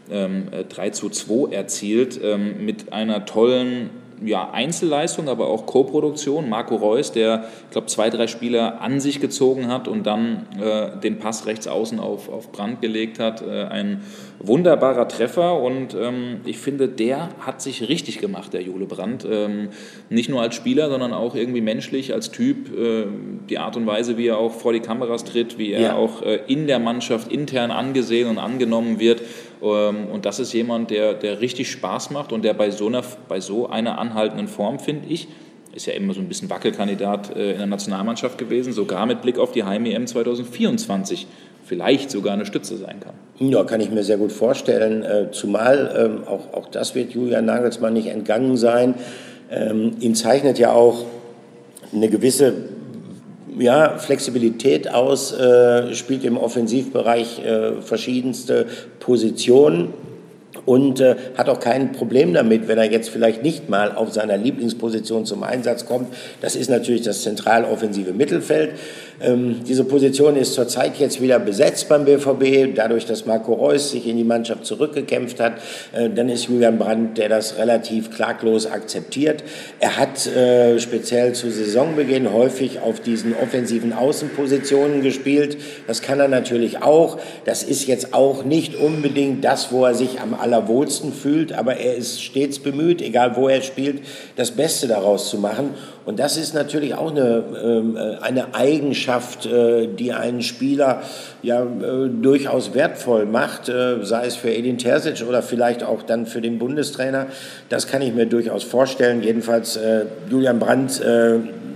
3:2 erzielt mit einer tollen Einzelleistung, aber auch Co-Produktion. Marco Reus, der, ich glaube, 2, 3 Spieler an sich gezogen hat und dann den Pass rechts außen auf Brandt gelegt hat. Ein wunderbarer Treffer und ich finde, der hat sich richtig gemacht, der Jule Brandt. Nicht nur als Spieler, sondern auch irgendwie menschlich, als Typ. Die Art und Weise, wie er auch vor die Kameras tritt, wie er auch in der Mannschaft intern angesehen und angenommen wird. Und das ist jemand, der richtig Spaß macht und der bei so einer anhaltenden Form, finde ich, ist ja immer so ein bisschen Wackelkandidat in der Nationalmannschaft gewesen, sogar mit Blick auf die Heim-EM 2024 vielleicht sogar eine Stütze sein kann. Ja, kann ich mir sehr gut vorstellen, zumal auch das wird Julian Nagelsmann nicht entgangen sein. Ihn zeichnet ja auch eine gewisse Flexibilität aus, spielt im Offensivbereich verschiedenste Positionen und hat auch kein Problem damit, wenn er jetzt vielleicht nicht mal auf seiner Lieblingsposition zum Einsatz kommt. Das ist natürlich das zentral-offensive Mittelfeld. Diese Position ist zurzeit jetzt wieder besetzt beim BVB, dadurch, dass Marco Reus sich in die Mannschaft zurückgekämpft hat. Dann ist Julian Brandt, der das relativ klaglos akzeptiert. Er hat speziell zu Saisonbeginn häufig auf diesen offensiven Außenpositionen gespielt. Das kann er natürlich auch. Das ist jetzt auch nicht unbedingt das, wo er sich am allerwohlsten fühlt, aber er ist stets bemüht, egal wo er spielt, das Beste daraus zu machen. Und das ist natürlich auch eine Eigenschaft, die einen Spieler durchaus wertvoll macht, sei es für Edin Terzic oder vielleicht auch dann für den Bundestrainer. Das kann ich mir durchaus vorstellen. Jedenfalls Julian Brandt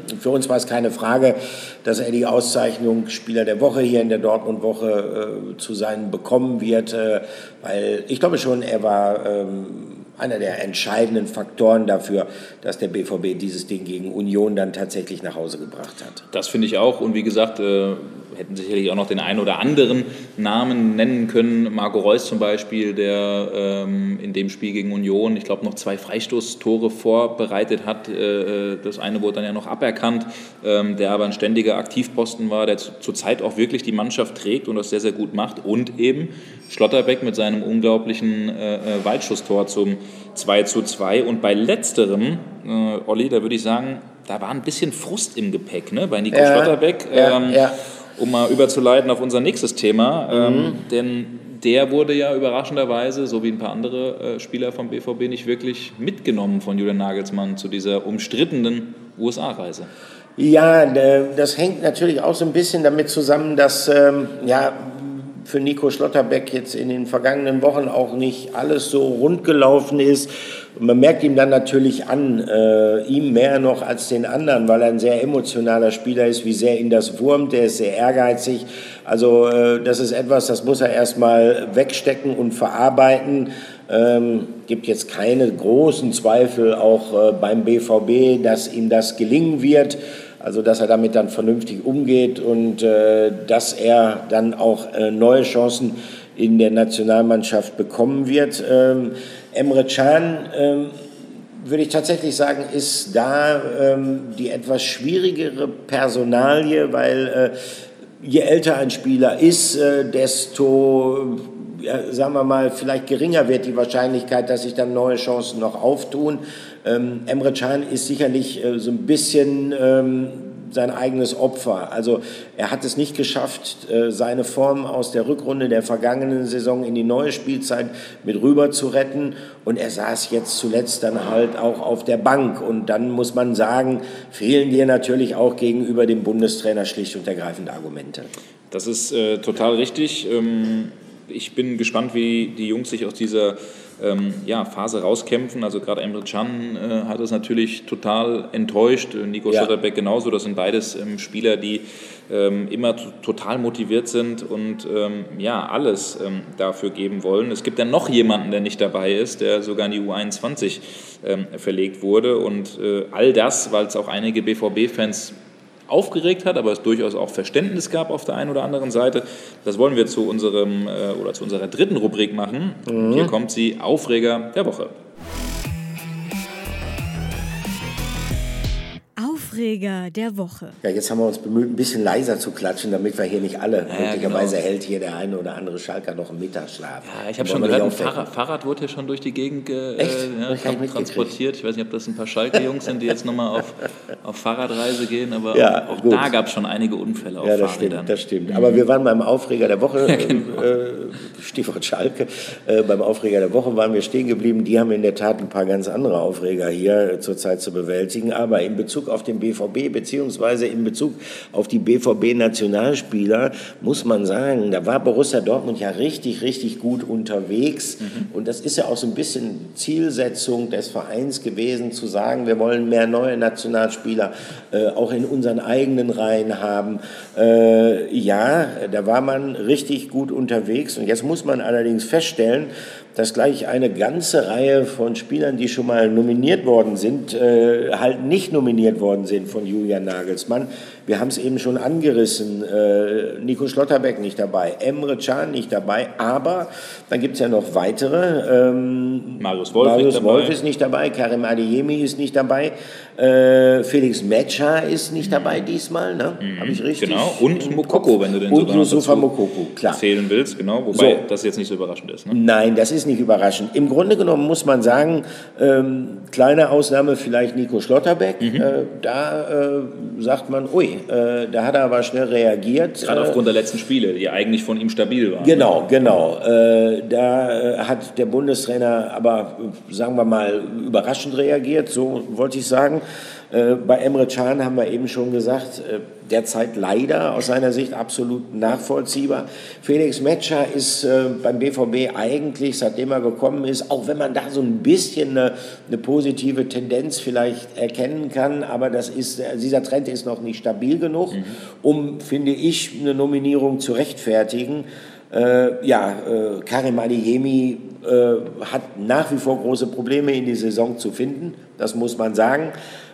Für uns war es keine Frage, dass er die Auszeichnung Spieler der Woche hier in der Dortmund-Woche zu sein bekommen wird, weil ich glaube schon, er war einer der entscheidenden Faktoren dafür, dass der BVB dieses Ding gegen Union dann tatsächlich nach Hause gebracht hat. Das finde ich auch. Und wie gesagt, hätten sicherlich auch noch den einen oder anderen Namen nennen können. Marco Reus zum Beispiel, der in dem Spiel gegen Union, ich glaube, noch 2 Freistoßtore vorbereitet hat. Das eine wurde dann ja noch aberkannt, der aber ein ständiger Aktivposten war, der zurzeit auch wirklich die Mannschaft trägt und das sehr, sehr gut macht. Und eben Schlotterbeck mit seinem unglaublichen Weitschusstor zum 2:2. Und bei letzterem, Olli, da würde ich sagen, da war ein bisschen Frust im Gepäck, ne? Bei Nico Schlotterbeck. Um mal überzuleiten auf unser nächstes Thema, denn der wurde ja überraschenderweise, so wie ein paar andere Spieler vom BVB, nicht wirklich mitgenommen von Julian Nagelsmann zu dieser umstrittenen USA-Reise. Ja, das hängt natürlich auch so ein bisschen damit zusammen, dass für Nico Schlotterbeck jetzt in den vergangenen Wochen auch nicht alles so rund gelaufen ist. Und man merkt ihm dann natürlich an, ihm mehr noch als den anderen, weil er ein sehr emotionaler Spieler ist, wie sehr ihn das wurmt, der ist sehr ehrgeizig. Also das ist etwas, das muss er erstmal wegstecken und verarbeiten. Gibt jetzt keine großen Zweifel auch beim BVB, dass ihm das gelingen wird. Also dass er damit dann vernünftig umgeht und dass er dann auch neue Chancen in der Nationalmannschaft bekommen wird. Emre Can, würde ich tatsächlich sagen, ist da die etwas schwierigere Personalie, weil je älter ein Spieler ist, desto, sagen wir mal, vielleicht geringer wird die Wahrscheinlichkeit, dass sich dann neue Chancen noch auftun. Emre Can ist sicherlich so ein bisschen sein eigenes Opfer. Also er hat es nicht geschafft, seine Form aus der Rückrunde der vergangenen Saison in die neue Spielzeit mit rüber zu retten. Und er saß jetzt zuletzt dann halt auch auf der Bank. Und dann muss man sagen, fehlen dir natürlich auch gegenüber dem Bundestrainer schlicht und ergreifend Argumente. Das ist total richtig. Ich bin gespannt, wie die Jungs sich aus dieser Phase rauskämpfen. Also gerade Emre Can hat es natürlich total enttäuscht. Nico Schlotterbeck genauso. Das sind beides Spieler, die immer total motiviert sind und alles dafür geben wollen. Es gibt dann noch jemanden, der nicht dabei ist, der sogar in die U21 verlegt wurde. Und all das, weil es auch einige BVB-Fans aufgeregt hat, aber es durchaus auch Verständnis gab auf der einen oder anderen Seite. Das wollen wir zu unserer dritten Rubrik machen. Hier kommt sie, Aufreger der Woche. Aufreger der Woche. Ja, jetzt haben wir uns bemüht, ein bisschen leiser zu klatschen, damit wir hier nicht alle, möglicherweise hält hier der eine oder andere Schalker noch einen Mittagsschlaf. Ja, ich habe schon gehört, ein Fahrrad wurde ja schon durch die Gegend transportiert. Ich weiß nicht, ob das ein paar Schalke-Jungs sind, die jetzt nochmal auf Fahrradreise gehen, aber auch da gab es schon einige Unfälle auf Fahrrädern. Das stimmt. Aber wir waren beim Aufreger der Woche, Stichwort Schalke, beim Aufreger der Woche waren wir stehen geblieben. Die haben in der Tat ein paar ganz andere Aufreger hier zurzeit zu bewältigen, aber in Bezug auf den BVB beziehungsweise in Bezug auf die BVB-Nationalspieler muss man sagen, da war Borussia Dortmund ja richtig, richtig gut unterwegs. Und das ist ja auch so ein bisschen Zielsetzung des Vereins gewesen, zu sagen, wir wollen mehr neue Nationalspieler auch in unseren eigenen Reihen haben. Da war man richtig gut unterwegs. Und jetzt muss man allerdings feststellen, dass gleich eine ganze Reihe von Spielern, die schon mal nominiert worden sind, halt nicht nominiert worden sind von Julian Nagelsmann. Wir haben es eben schon angerissen, Nico Schlotterbeck nicht dabei, Emre Can nicht dabei, aber dann gibt es ja noch weitere. Marius Wolf ist nicht dabei, Karim Adeyemi ist nicht dabei, Felix Metscher ist nicht dabei diesmal, ne? Habe ich richtig? Genau, und Moukoko, wenn du den sogar Youssoufa Moukoko, klar. Zählen willst, genau, wobei das jetzt nicht so überraschend ist. Ne? Nein, das ist nicht überraschend. Im Grunde genommen muss man sagen, kleine Ausnahme vielleicht Nico Schlotterbeck, da sagt man, da hat er aber schnell reagiert. Gerade aufgrund der letzten Spiele, die eigentlich von ihm stabil waren. Genau. Da hat der Bundestrainer aber, sagen wir mal, überraschend reagiert, so wollte ich sagen. Bei Emre Can haben wir eben schon gesagt, derzeit leider aus seiner Sicht absolut nachvollziehbar. Felix Metscher ist beim BVB eigentlich, seitdem er gekommen ist, auch wenn man da so ein bisschen eine positive Tendenz vielleicht erkennen kann, aber dieser Trend ist noch nicht stabil genug, um, finde ich, eine Nominierung zu rechtfertigen. Karim Adeyemi hat nach wie vor große Probleme in die Saison zu finden, das muss man sagen.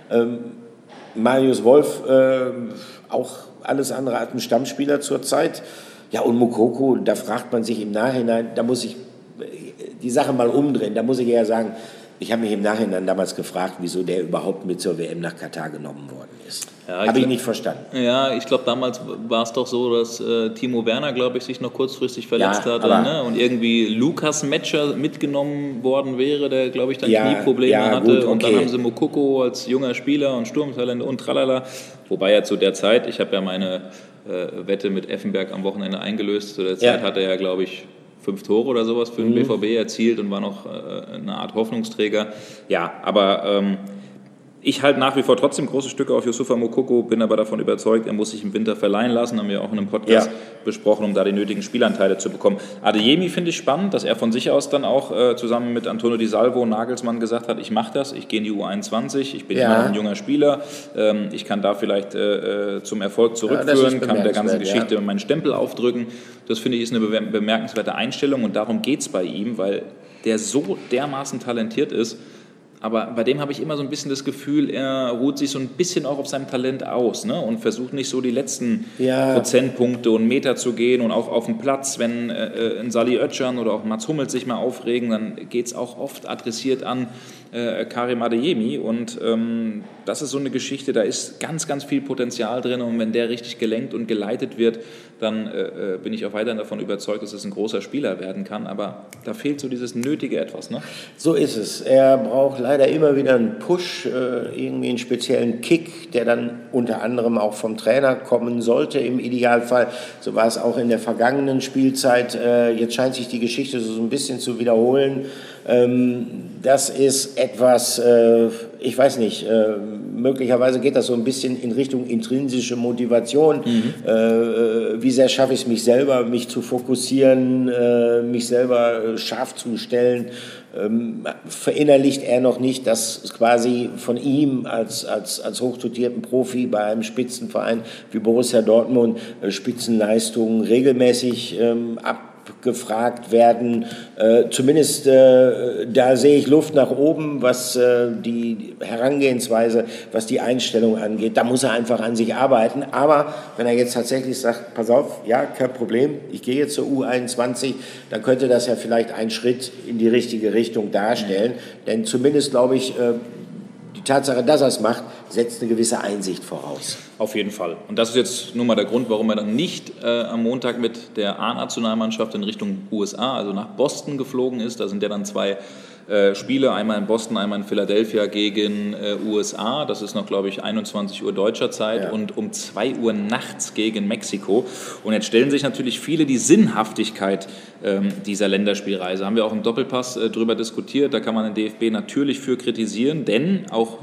Marius Wolf auch alles andere als ein Stammspieler zurzeit. Ja, und Moukoko, da fragt man sich im Nachhinein, da muss ich die Sache mal umdrehen, da muss ich eher sagen, ich habe mich im Nachhinein damals gefragt, wieso der überhaupt mit zur WM nach Katar genommen worden ist. Ja, habe ich nicht verstanden. Ja, ich glaube, damals war es doch so, dass Timo Werner, glaube ich, sich noch kurzfristig verletzt hatte, ne? Und irgendwie Lukas Metscher mitgenommen worden wäre, der, glaube ich, dann Knieprobleme hatte. Gut, okay. Und dann haben sie Moukoko als junger Spieler und Sturmtalent und tralala. Wobei ja zu der Zeit, ich habe ja meine Wette mit Effenberg am Wochenende eingelöst, zu der Zeit hat er ja, glaube ich, 5 Tore oder sowas für den BVB erzielt und war noch eine Art Hoffnungsträger. Ja, aber ich halte nach wie vor trotzdem große Stücke auf Youssoufa Moukoko, bin aber davon überzeugt, er muss sich im Winter verleihen lassen, haben wir auch in einem Podcast besprochen, um da die nötigen Spielanteile zu bekommen. Adeyemi finde ich spannend, dass er von sich aus dann auch zusammen mit Antonio Di Salvo, Nagelsmann gesagt hat, ich mache das, ich gehe in die U21, ich bin immer noch ein junger Spieler, ich kann da vielleicht zum Erfolg zurückführen, kann der ganzen Geschichte meinen Stempel aufdrücken. Das finde ich ist eine bemerkenswerte Einstellung und darum geht es bei ihm, weil der so dermaßen talentiert ist. Aber bei dem habe ich immer so ein bisschen das Gefühl, er ruht sich so ein bisschen auch auf seinem Talent aus, ne? Und versucht nicht so die letzten Prozentpunkte und Meter zu gehen und auch auf dem Platz, wenn ein Salih Özcan oder auch Mats Hummels sich mal aufregen, dann geht es auch oft adressiert an Karim Adeyemi und das ist so eine Geschichte, da ist ganz, ganz viel Potenzial drin und wenn der richtig gelenkt und geleitet wird, dann bin ich auch weiterhin davon überzeugt, dass es ein großer Spieler werden kann, aber da fehlt so dieses nötige Etwas, ne? So ist es. Er braucht leider immer wieder einen Push, irgendwie einen speziellen Kick, der dann unter anderem auch vom Trainer kommen sollte im Idealfall. So war es auch in der vergangenen Spielzeit. Jetzt scheint sich die Geschichte so ein bisschen zu wiederholen. Das ist etwas, ich weiß nicht, möglicherweise geht das so ein bisschen in Richtung intrinsische Motivation. Wie sehr schaffe ich es, mich zu fokussieren, mich selber scharf zu stellen? Verinnerlicht er noch nicht, dass quasi von ihm als hochdotierten Profi bei einem Spitzenverein wie Borussia Dortmund Spitzenleistungen regelmäßig abgefragt werden. Zumindest da sehe ich Luft nach oben, was die Herangehensweise, was die Einstellung angeht. Da muss er einfach an sich arbeiten. Aber wenn er jetzt tatsächlich sagt, pass auf, ja, kein Problem, ich gehe jetzt zur U21, dann könnte das ja vielleicht einen Schritt in die richtige Richtung darstellen. Denn zumindest, glaube ich, die Tatsache, dass er es macht, setzt eine gewisse Einsicht voraus. Auf jeden Fall. Und das ist jetzt nun mal der Grund, warum er dann nicht am Montag mit der A-Nationalmannschaft in Richtung USA, also nach Boston geflogen ist. Da sind ja dann 2 Spiele, einmal in Boston, einmal in Philadelphia gegen USA. Das ist noch, glaube ich, 21 Uhr deutscher Zeit und um 2 Uhr nachts gegen Mexiko. Und jetzt stellen sich natürlich viele die Sinnhaftigkeit dieser Länderspielreise. Haben wir auch im Doppelpass drüber diskutiert. Da kann man den DFB natürlich für kritisieren, denn auch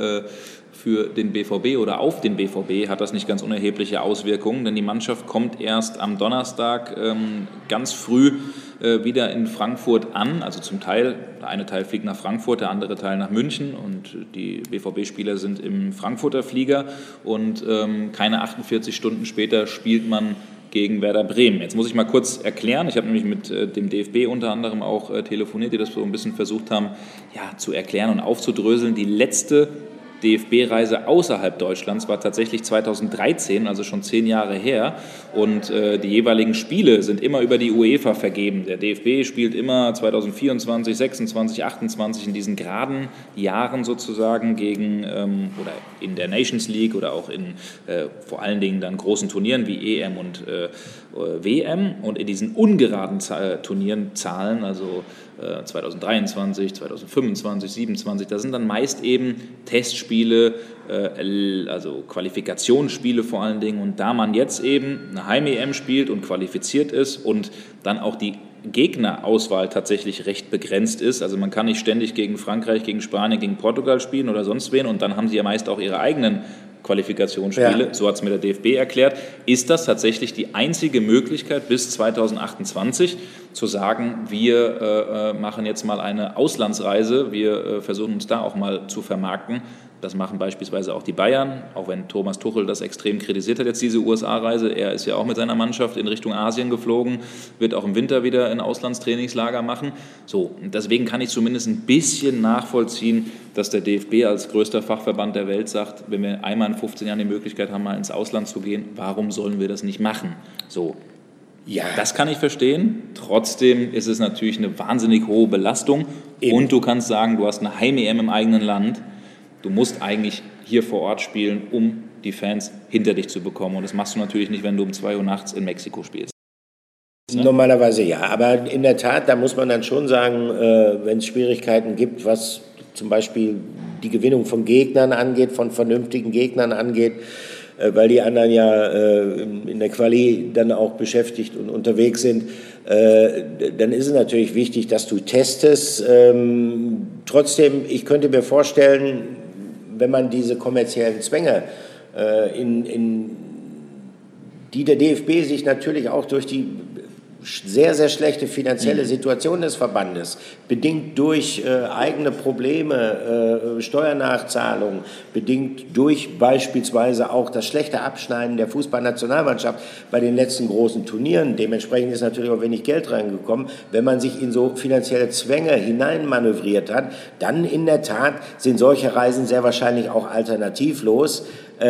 für den BVB oder auf den BVB hat das nicht ganz unerhebliche Auswirkungen, denn die Mannschaft kommt erst am Donnerstag ganz früh wieder in Frankfurt an, also zum Teil, der eine Teil fliegt nach Frankfurt, der andere Teil nach München und die BVB-Spieler sind im Frankfurter Flieger und keine 48 Stunden später spielt man gegen Werder Bremen. Jetzt muss ich mal kurz erklären, ich habe nämlich mit dem DFB unter anderem auch telefoniert, die das so ein bisschen versucht haben zu erklären und aufzudröseln. Die letzte DFB-Reise außerhalb Deutschlands war tatsächlich 2013, also schon 10 Jahre her. Und die jeweiligen Spiele sind immer über die UEFA vergeben. Der DFB spielt immer 2024, 26, 28 in diesen geraden Jahren sozusagen gegen oder in der Nations League oder auch in vor allen Dingen dann großen Turnieren wie EM und WM. Und in diesen ungeraden Turnieren Zahlen, also 2023, 2025, 2027, da sind dann meist eben Testspiele, also Qualifikationsspiele vor allen Dingen. Und da man jetzt eben eine Heim-EM spielt und qualifiziert ist und dann auch die Gegnerauswahl tatsächlich recht begrenzt ist. Also man kann nicht ständig gegen Frankreich, gegen Spanien, gegen Portugal spielen oder sonst wen und dann haben sie ja meist auch ihre eigenen Qualifikationsspiele, so hat es mir der DFB erklärt. Ist das tatsächlich die einzige Möglichkeit bis 2028 zu sagen, wir machen jetzt mal eine Auslandsreise, wir versuchen uns da auch mal zu vermarkten. Das machen beispielsweise auch die Bayern, auch wenn Thomas Tuchel das extrem kritisiert hat, jetzt diese USA-Reise. Er ist ja auch mit seiner Mannschaft in Richtung Asien geflogen, wird auch im Winter wieder ein Auslandstrainingslager machen. So, deswegen kann ich zumindest ein bisschen nachvollziehen, dass der DFB als größter Fachverband der Welt sagt, wenn wir einmal in 15 Jahren die Möglichkeit haben, mal ins Ausland zu gehen, warum sollen wir das nicht machen? So. Ja. Das kann ich verstehen. Trotzdem ist es natürlich eine wahnsinnig hohe Belastung. Eben. Und du kannst sagen, du hast eine Heim-EM im eigenen Land. Du musst eigentlich hier vor Ort spielen, um die Fans hinter dich zu bekommen. Und das machst du natürlich nicht, wenn du um 2 Uhr nachts in Mexiko spielst. Normalerweise ja, aber in der Tat, da muss man dann schon sagen, wenn es Schwierigkeiten gibt, was zum Beispiel die Gewinnung von Gegnern angeht, von vernünftigen Gegnern angeht, weil die anderen ja in der Quali dann auch beschäftigt und unterwegs sind, dann ist es natürlich wichtig, dass du testest. Trotzdem, ich könnte mir vorstellen, wenn man diese kommerziellen Zwänge, die der DFB sich natürlich auch durch die sehr, sehr schlechte finanzielle Situation des Verbandes, bedingt durch eigene Probleme, Steuernachzahlungen, bedingt durch beispielsweise auch das schlechte Abschneiden der Fußballnationalmannschaft bei den letzten großen Turnieren. Dementsprechend ist natürlich auch wenig Geld reingekommen. Wenn man sich in so finanzielle Zwänge hineinmanövriert hat, dann in der Tat sind solche Reisen sehr wahrscheinlich auch alternativlos.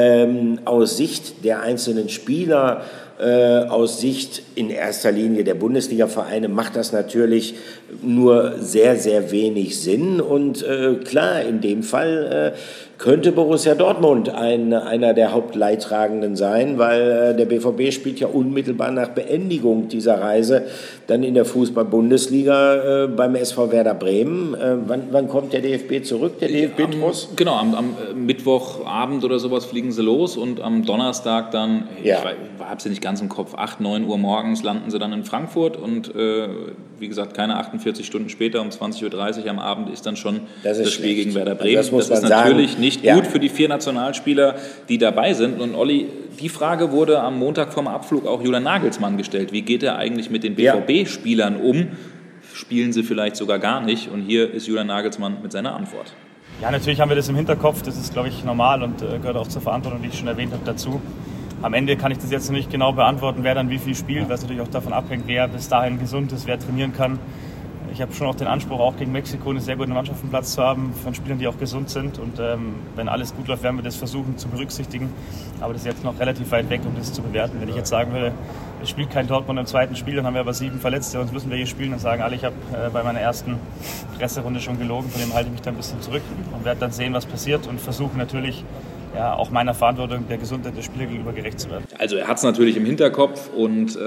Aus Sicht der einzelnen Spieler, aus Sicht in erster Linie der Bundesliga-Vereine macht das natürlich nur sehr, sehr wenig Sinn. Und klar, in dem Fall könnte Borussia Dortmund einer der Hauptleidtragenden sein, weil der BVB spielt ja unmittelbar nach Beendigung dieser Reise dann in der Fußball-Bundesliga beim SV Werder Bremen. Wann kommt der DFB zurück, der DFB-Tross? Genau, am Mittwochabend oder sowas fliegen sie los und am Donnerstag dann, ich habe sie nicht ganz im Kopf, 8, 9 Uhr morgens landen sie dann in Frankfurt und wie gesagt, keine 48 Stunden später, um 20.30 Uhr am Abend ist dann schon das Spiel gegen Werder Bremen. Also das ist natürlich nicht gut für die 4 Nationalspieler, die dabei sind. Und Olli, die Frage wurde am Montag vorm Abflug auch Julian Nagelsmann gestellt. Wie geht er eigentlich mit den BVB-Spielern um? Spielen sie vielleicht sogar gar nicht? Und hier ist Julian Nagelsmann mit seiner Antwort. Ja, natürlich haben wir das im Hinterkopf. Das ist, glaube ich, normal und gehört auch zur Verantwortung, die ich schon erwähnt habe, dazu. Am Ende kann ich das jetzt noch nicht genau beantworten, wer dann wie viel spielt, weil es natürlich auch davon abhängt, wer bis dahin gesund ist, wer trainieren kann. Ich habe schon auch den Anspruch, auch gegen Mexiko eine sehr gute Mannschaft im Platz zu haben, von Spielern, die auch gesund sind. Und wenn alles gut läuft, werden wir das versuchen zu berücksichtigen. Aber das ist jetzt noch relativ weit weg, um das zu bewerten. Wenn ich jetzt sagen würde, es spielt kein Dortmund im zweiten Spiel, dann haben wir aber 7 Verletzte und müssen wir hier spielen. Dann sagen alle, ich habe bei meiner ersten Presserunde schon gelogen. Von dem halte ich mich da ein bisschen zurück und werde dann sehen, was passiert und versuche natürlich, auch meiner Verantwortung der Gesundheit der Spieler gegenüber gerecht zu werden. Also er hat es natürlich im Hinterkopf und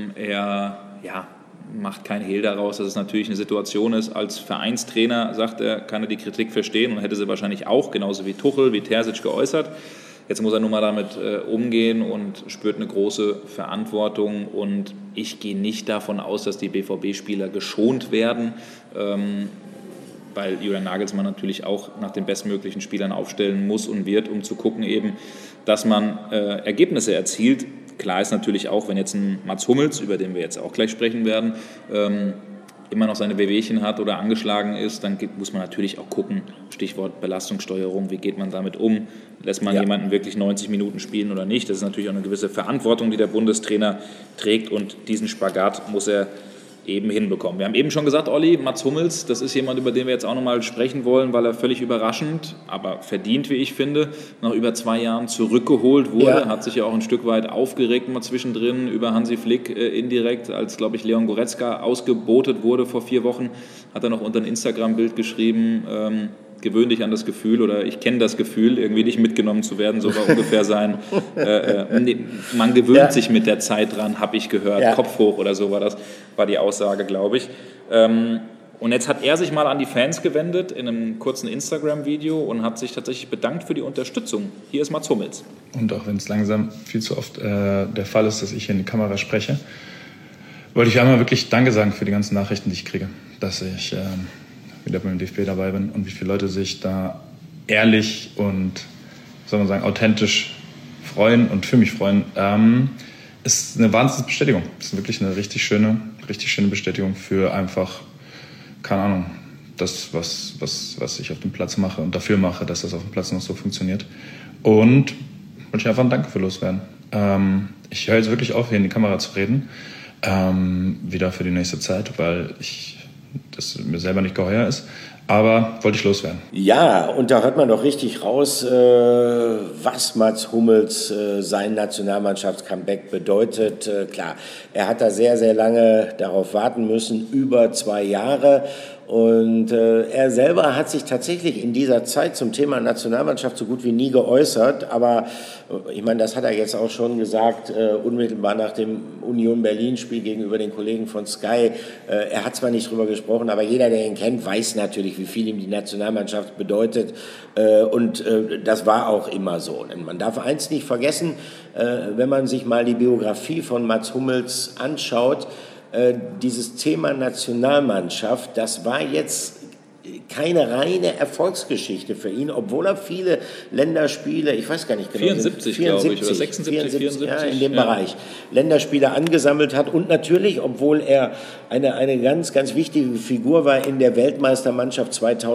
er macht kein Hehl daraus, dass es natürlich eine Situation ist. Als Vereinstrainer, sagt er, kann er die Kritik verstehen und hätte sie wahrscheinlich auch, genauso wie Tuchel, wie Terzic geäußert. Jetzt muss er nun mal damit umgehen und spürt eine große Verantwortung. Und ich gehe nicht davon aus, dass die BVB-Spieler geschont werden, weil Julian Nagelsmann natürlich auch nach den bestmöglichen Spielern aufstellen muss und wird, um zu gucken eben, dass man Ergebnisse erzielt. Klar ist natürlich auch, wenn jetzt ein Mats Hummels, über den wir jetzt auch gleich sprechen werden, immer noch seine Wehwehchen hat oder angeschlagen ist, dann muss man natürlich auch gucken, Stichwort Belastungssteuerung, wie geht man damit um? Lässt man jemanden wirklich 90 Minuten spielen oder nicht? Das ist natürlich auch eine gewisse Verantwortung, die der Bundestrainer trägt und diesen Spagat muss er eben hinbekommen. Wir haben eben schon gesagt, Olli, Mats Hummels, das ist jemand, über den wir jetzt auch nochmal sprechen wollen, weil er völlig überraschend, aber verdient, wie ich finde, nach über 2 Jahren zurückgeholt wurde. Hat sich ja auch ein Stück weit aufgeregt mal zwischendrin über Hansi Flick indirekt, als, glaube ich, Leon Goretzka ausgebotet wurde vor 4 Wochen, hat er noch unter ein Instagram-Bild geschrieben, gewöhn dich an das Gefühl oder ich kenne das Gefühl, irgendwie nicht mitgenommen zu werden, so war ungefähr sein, man gewöhnt sich mit der Zeit dran, habe ich gehört, Kopf hoch oder so war die Aussage, glaube ich. Und jetzt hat er sich mal an die Fans gewendet in einem kurzen Instagram-Video und hat sich tatsächlich bedankt für die Unterstützung. Hier ist Mats Hummels. Und auch wenn es langsam viel zu oft der Fall ist, dass ich hier in die Kamera spreche, wollte ich einmal wirklich Danke sagen für die ganzen Nachrichten, die ich kriege, dass ich wieder beim DFB dabei bin und wie viele Leute sich da ehrlich und, soll man sagen, authentisch freuen und für mich freuen. Ist eine Wahnsinnsbestätigung. Ist wirklich eine richtig schöne Bestätigung für einfach, keine Ahnung, das, was ich auf dem Platz mache und dafür mache, dass das auf dem Platz noch so funktioniert. Und wollte ich einfach ein Danke für loswerden. Ich höre jetzt wirklich auf, hier in die Kamera zu reden, wieder für die nächste Zeit, weil das mir selber nicht geheuer ist. Aber wollte ich loswerden. Ja, und da hört man doch richtig raus, was Mats Hummels sein Nationalmannschafts-Comeback bedeutet. Klar, er hat da sehr, sehr lange darauf warten müssen, über 2 Jahre. Und er selber hat sich tatsächlich in dieser Zeit zum Thema Nationalmannschaft so gut wie nie geäußert. Aber ich meine, das hat er jetzt auch schon gesagt, unmittelbar nach dem Union-Berlin-Spiel gegenüber den Kollegen von Sky. Er hat zwar nicht drüber gesprochen, aber jeder, der ihn kennt, weiß natürlich, wie viel ihm die Nationalmannschaft bedeutet. Und das war auch immer so. Und man darf eins nicht vergessen, wenn man sich mal die Biografie von Mats Hummels anschaut, dieses Thema Nationalmannschaft, das war jetzt keine reine Erfolgsgeschichte für ihn, obwohl er viele Länderspiele, ich weiß gar nicht genau, 74 glaube ich, oder 76, 74, ja, in dem Bereich, Länderspiele angesammelt hat und natürlich, obwohl er eine ganz, ganz wichtige Figur war in der Weltmeistermannschaft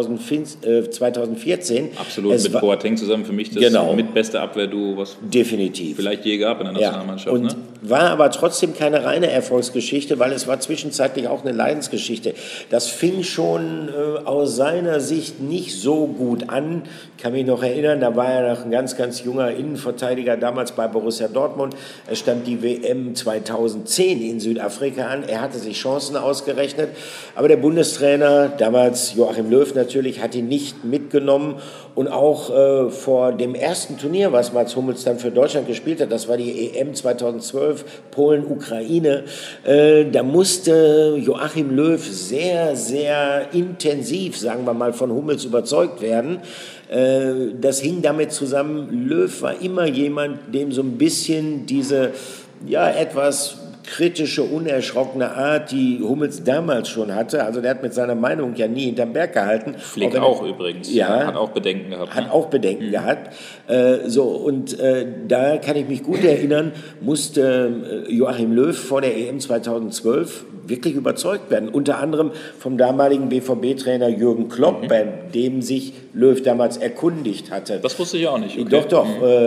2014. Absolut, mit Boateng zusammen für mich das mitbeste Abwehrduo, was definitiv vielleicht je gab in der Nationalmannschaft. Und war aber trotzdem keine reine Erfolgsgeschichte, weil es war zwischenzeitlich auch eine Leidensgeschichte. Das fing schon aus seiner Sicht nicht so gut an. Ich kann mich noch erinnern, da war er noch ein ganz, ganz junger Innenverteidiger, damals bei Borussia Dortmund. Es stand die WM 2010 in Südafrika an. Er hatte sich Chancen ausgerechnet, aber der Bundestrainer, damals Joachim Löw natürlich, hat ihn nicht mitgenommen. Und auch vor dem ersten Turnier, was Mats Hummels dann für Deutschland gespielt hat, das war die EM 2012, Polen-Ukraine, da musste Joachim Löw sehr, sehr intensiv, sagen wir mal, von Hummels überzeugt werden. Das hing damit zusammen, Löw war immer jemand, dem so ein bisschen diese, etwas kritische, unerschrockene Art, die Hummels damals schon hatte. Also der hat mit seiner Meinung ja nie hinterm Berg gehalten. Flick auch übrigens. Ja, hat auch Bedenken gehabt. Hat auch Bedenken gehabt. Da kann ich mich gut erinnern, musste Joachim Löw vor der EM 2012 wirklich überzeugt werden. Unter anderem vom damaligen BVB-Trainer Jürgen Klopp, bei dem sich Löw damals erkundigt hatte. Das wusste ich auch nicht. Okay. Doch.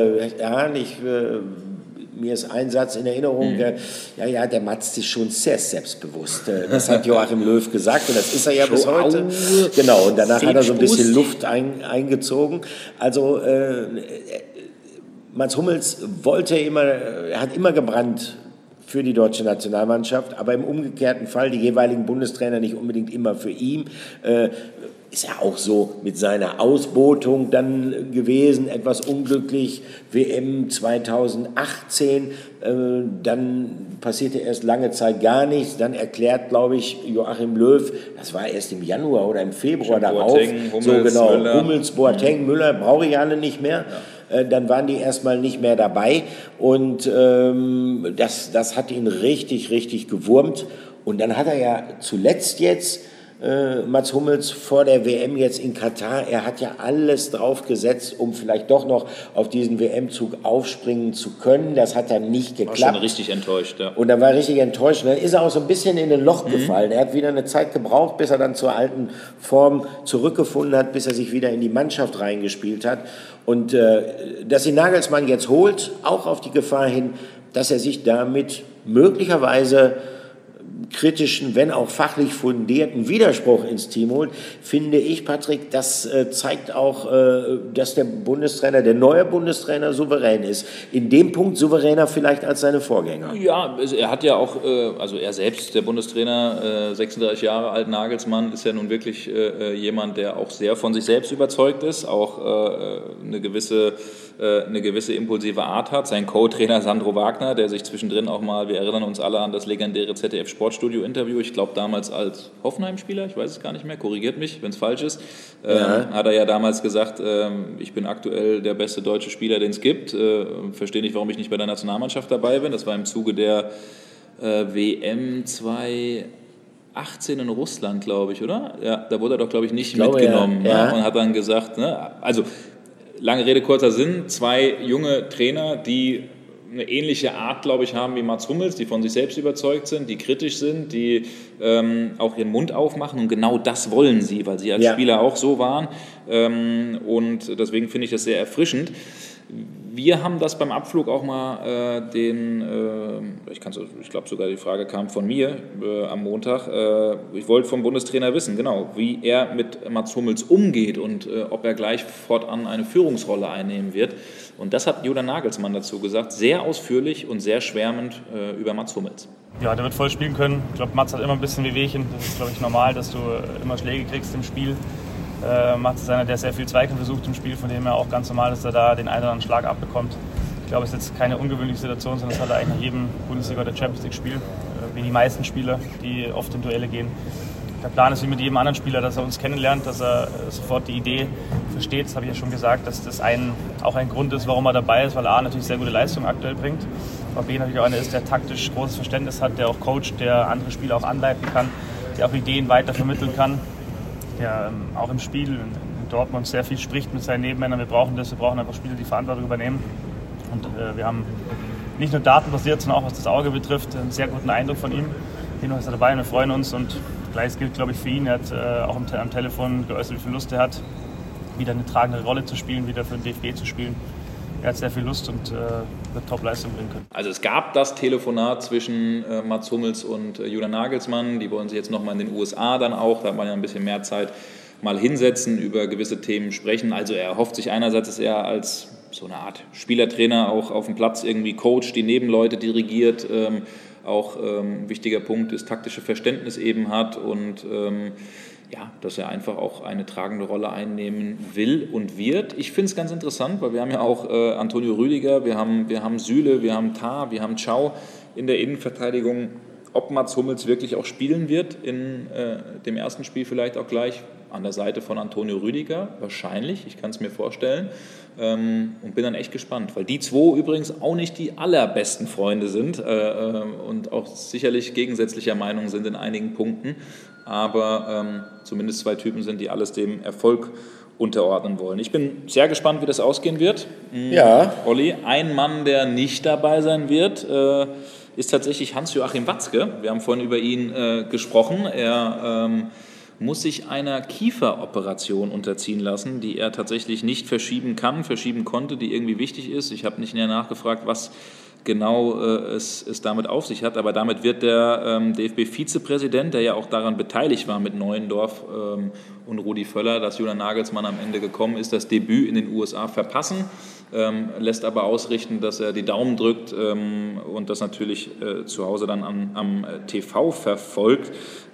Mir ist ein Satz in Erinnerung, der Mats ist schon sehr selbstbewusst. Das hat Joachim Löw gesagt und das ist er ja bis heute. Genau, und danach hat er so ein bisschen Luft eingezogen. Also Mats Hummels hat immer gebrannt für die deutsche Nationalmannschaft, aber im umgekehrten Fall die jeweiligen Bundestrainer nicht unbedingt immer für ihn. Ist ja auch so mit seiner Ausbotung dann gewesen, etwas unglücklich, WM 2018, dann passierte erst lange Zeit gar nichts, dann erklärt, glaube ich, Joachim Löw, das war erst im Januar oder im Februar darauf, Hummels, Boateng, Müller, brauche ich alle nicht mehr. Ja. Dann waren die erstmal nicht mehr dabei und das hat ihn richtig, richtig gewurmt. Und dann hat er ja zuletzt jetzt Mats Hummels vor der WM jetzt in Katar, er hat ja alles drauf gesetzt, um vielleicht doch noch auf diesen WM-Zug aufspringen zu können. Das hat dann nicht geklappt. War schon richtig enttäuscht, ja. Und er war richtig enttäuscht. Dann ist er auch so ein bisschen in ein Loch gefallen. Er hat wieder eine Zeit gebraucht, bis er dann zur alten Form zurückgefunden hat, bis er sich wieder in die Mannschaft reingespielt hat. Und dass ihn Nagelsmann jetzt holt, auch auf die Gefahr hin, dass er sich damit möglicherweise kritischen, wenn auch fachlich fundierten Widerspruch ins Team holt, finde ich, Patrick, das zeigt auch, dass der neue Bundestrainer souverän ist. In dem Punkt souveräner vielleicht als seine Vorgänger. Ja, er hat ja auch, also er selbst, der Bundestrainer, 36 Jahre alt, Nagelsmann, ist ja nun wirklich jemand, der auch sehr von sich selbst überzeugt ist, auch eine gewisse impulsive Art hat. Sein Co-Trainer Sandro Wagner, der sich zwischendrin auch mal, wir erinnern uns alle an das legendäre ZDF-Sportstudio-Interview, ich glaube damals als Hoffenheim-Spieler, ich weiß es gar nicht mehr, korrigiert mich, wenn es falsch ist, hat er ja damals gesagt, ich bin aktuell der beste deutsche Spieler, den es gibt, verstehe nicht, warum ich nicht bei der Nationalmannschaft dabei bin. Das war im Zuge der WM 2018 in Russland, glaube ich, oder? Ja, da wurde er doch, glaube ich, nicht mitgenommen. Ja. Ne? Und hat dann gesagt, ne? Also lange Rede, kurzer Sinn, 2 junge Trainer, die eine ähnliche Art, glaube ich, haben wie Mats Hummels, die von sich selbst überzeugt sind, die kritisch sind, die auch ihren Mund aufmachen und genau das wollen sie, weil sie als Spieler auch so waren und deswegen finde ich das sehr erfrischend. Wir haben das beim Abflug auch mal ich glaube sogar die Frage kam von mir am Montag, ich wollte vom Bundestrainer wissen, genau, wie er mit Mats Hummels umgeht und ob er gleich fortan eine Führungsrolle einnehmen wird. Und das hat Julian Nagelsmann dazu gesagt, sehr ausführlich und sehr schwärmend über Mats Hummels. Ja, der wird voll spielen können. Ich glaube, Mats hat immer ein bisschen Wehwehchen. Das ist, glaube ich, normal, dass du immer Schläge kriegst im Spiel. Mats ist einer, der sehr viel Zweikampf versucht im Spiel, von dem her auch ganz normal ist, dass er da den einen oder anderen Schlag abbekommt. Ich glaube, es ist jetzt keine ungewöhnliche Situation, sondern das hat er eigentlich nach jedem Bundesliga- oder Champions-League-Spiel, wie die meisten Spieler, die oft in Duelle gehen. Der Plan ist wie mit jedem anderen Spieler, dass er uns kennenlernt, dass er sofort die Idee versteht. Das habe ich ja schon gesagt, dass das auch ein Grund ist, warum er dabei ist, weil A natürlich sehr gute Leistung aktuell bringt. Aber B natürlich auch einer ist, der taktisch großes Verständnis hat, der auch coacht, der andere Spieler auch anleiten kann, der auch Ideen weiter vermitteln kann, der auch im Spiel in Dortmund sehr viel spricht mit seinen Nebenmännern. Wir brauchen einfach Spieler, die Verantwortung übernehmen. Und wir haben nicht nur datenbasiert, sondern auch was das Auge betrifft, einen sehr guten Eindruck von ihm. Hier ist er dabei und wir freuen uns und Gleiches gilt, glaube ich, für ihn. Er hat auch am Telefon geäußert, wie viel Lust er hat, wieder eine tragende Rolle zu spielen, wieder für den DFB zu spielen. Er hat sehr viel Lust und wird Top-Leistung bringen können. Also es gab das Telefonat zwischen Mats Hummels und Julian Nagelsmann. Die wollen sich jetzt nochmal in den USA dann auch, da hat man ja ein bisschen mehr Zeit, mal hinsetzen, über gewisse Themen sprechen. Also er erhofft sich einerseits, dass er als so eine Art Spielertrainer auch auf dem Platz irgendwie coacht, die Nebenleute dirigiert, auch ein wichtiger Punkt ist, taktische Verständnis eben hat und dass er einfach auch eine tragende Rolle einnehmen will und wird. Ich finde es ganz interessant, weil wir haben ja auch Antonio Rüdiger, wir haben Süle, wir haben Tah, wir haben Ciao in der Innenverteidigung. Ob Mats Hummels wirklich auch spielen wird in dem ersten Spiel vielleicht auch gleich an der Seite von Antonio Rüdiger, wahrscheinlich, ich kann es mir vorstellen. Und bin dann echt gespannt, weil die 2 übrigens auch nicht die allerbesten Freunde sind und auch sicherlich gegensätzlicher Meinung sind in einigen Punkten, aber zumindest 2 Typen sind, die alles dem Erfolg unterordnen wollen. Ich bin sehr gespannt, wie das ausgehen wird. Ja. Olli, ein Mann, der nicht dabei sein wird, ist tatsächlich Hans-Joachim Watzke. Wir haben vorhin über ihn gesprochen. Er muss sich einer Kieferoperation unterziehen lassen, die er tatsächlich nicht verschieben konnte, die irgendwie wichtig ist. Ich habe nicht näher nachgefragt, was genau es damit auf sich hat, aber damit wird der DFB-Vizepräsident, der ja auch daran beteiligt war mit Neuendorf und Rudi Völler, dass Julian Nagelsmann am Ende gekommen ist, das Debüt in den USA verpassen, lässt aber ausrichten, dass er die Daumen drückt und das natürlich zu Hause dann am TV verfolgt.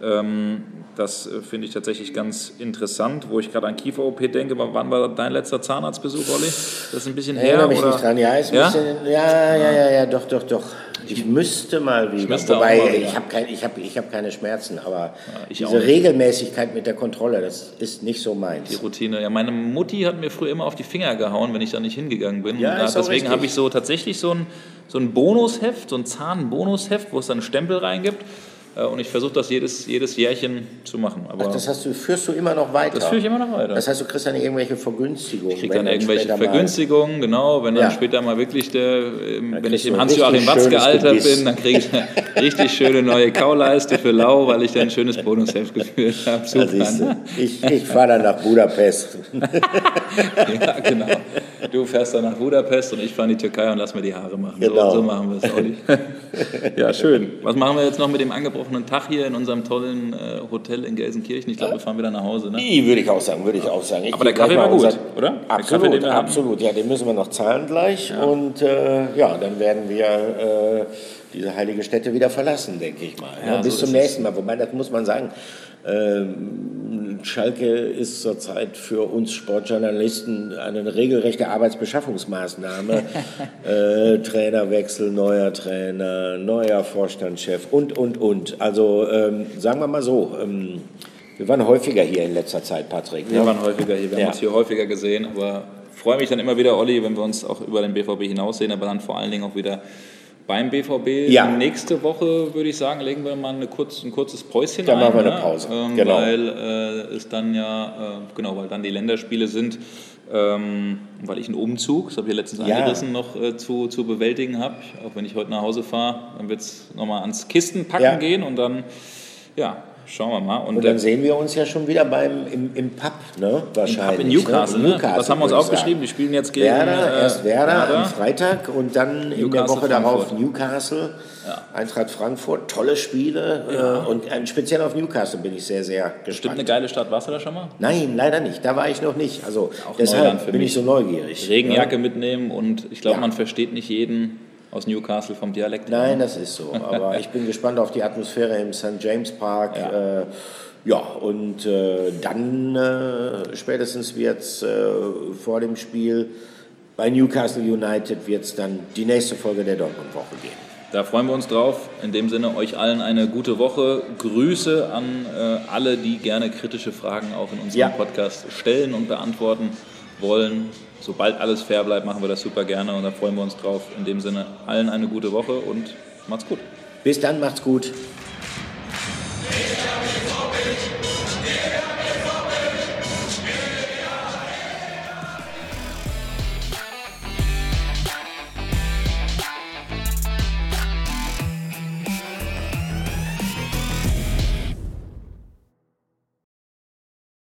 Das finde ich tatsächlich ganz interessant, wo ich gerade an Kiefer-OP denke. Wann war dein letzter Zahnarztbesuch, Olli? Das ist ein bisschen her, erinnere mich nicht dran. Ja, ist ein bisschen, doch. Ich müsste mal wieder. Ich habe keine Schmerzen, aber diese Regelmäßigkeit mit der Kontrolle, das ist nicht so meins. Die Routine. Ja, meine Mutti hat mir früher immer auf die Finger gehauen, wenn ich da nicht hingegangen bin. Ja, deswegen habe ich tatsächlich so ein Bonusheft, so ein Zahnbonusheft, wo es dann einen Stempel reingibt. Und ich versuche das jedes Jährchen zu machen. Aber das führst du immer noch weiter? Das führe ich immer noch weiter. Das heißt, du kriegst dann irgendwelche Vergünstigungen? Ich kriege dann irgendwelche Vergünstigungen, genau. Wenn dann später mal wirklich wenn ich im Hans-Joachim Watzke gealtert bin, dann kriege ich eine richtig schöne neue Kauleiste für lau, weil ich dann ein schönes Bonusheft geführt habe. Super. Ich fahre dann nach Budapest. Ja, genau. Du fährst dann nach Budapest und ich fahre in die Türkei und lass mir die Haare machen. Genau. So machen wir es, Olli. Ja, schön. Was machen wir jetzt noch mit dem angebrochenen Tag hier in unserem tollen Hotel in Gelsenkirchen? Ich glaube, wir fahren wieder nach Hause, ne? Würde ich auch sagen. Aber der Kaffee war gut, oder? Absolut. Ja, den müssen wir noch zahlen gleich. Ja. Und dann werden wir diese heilige Stätte wieder verlassen, denke ich mal. Ja, bis zum nächsten Mal. Wobei, das muss man sagen, Schalke ist zurzeit für uns Sportjournalisten eine regelrechte Arbeitsbeschaffungsmaßnahme. Trainerwechsel, neuer Trainer, neuer Vorstandschef und. Also sagen wir mal so, wir waren häufiger hier in letzter Zeit, Patrick. Wir waren häufiger hier, wir haben uns hier häufiger gesehen, aber ich freue mich dann immer wieder, Olli, wenn wir uns auch über den BVB hinaus sehen, aber dann vor allen Dingen auch wieder beim BVB. Nächste Woche, würde ich sagen, legen wir mal ein kurzes Päuschen ein. Dann machen wir eine Pause, genau. Weil es dann weil dann die Länderspiele sind, weil ich einen Umzug, das habe ich letztens angerissen, noch zu bewältigen habe. Auch wenn ich heute nach Hause fahre, dann wird es nochmal ans Kistenpacken gehen und dann, schauen wir mal. Und dann sehen wir uns ja schon wieder im Pub, ne? Wahrscheinlich. Im Pub in Newcastle, ne? Das haben wir uns aufgeschrieben. Die spielen jetzt gegen Werder am Freitag und dann in der Woche darauf Newcastle, Eintracht Frankfurt. Tolle Spiele und speziell auf Newcastle bin ich sehr, sehr gespannt. Bestimmt eine geile Stadt. Warst du da schon mal? Nein, leider nicht. Da war ich noch nicht. Also auch deshalb bin ich so neugierig. Regenjacke mitnehmen und ich glaube, man versteht nicht jeden aus Newcastle vom Dialekt. Nein, das ist so. Aber ich bin gespannt auf die Atmosphäre im St. James Park. Und dann spätestens wird es vor dem Spiel bei Newcastle United wird es dann die nächste Folge der Dortmund-Woche geben. Da freuen wir uns drauf. In dem Sinne, euch allen eine gute Woche. Grüße an alle, die gerne kritische Fragen auch in unserem Podcast stellen und beantworten wollen. Sobald alles fair bleibt, machen wir das super gerne und da freuen wir uns drauf. In dem Sinne, allen eine gute Woche und macht's gut. Bis dann, macht's gut.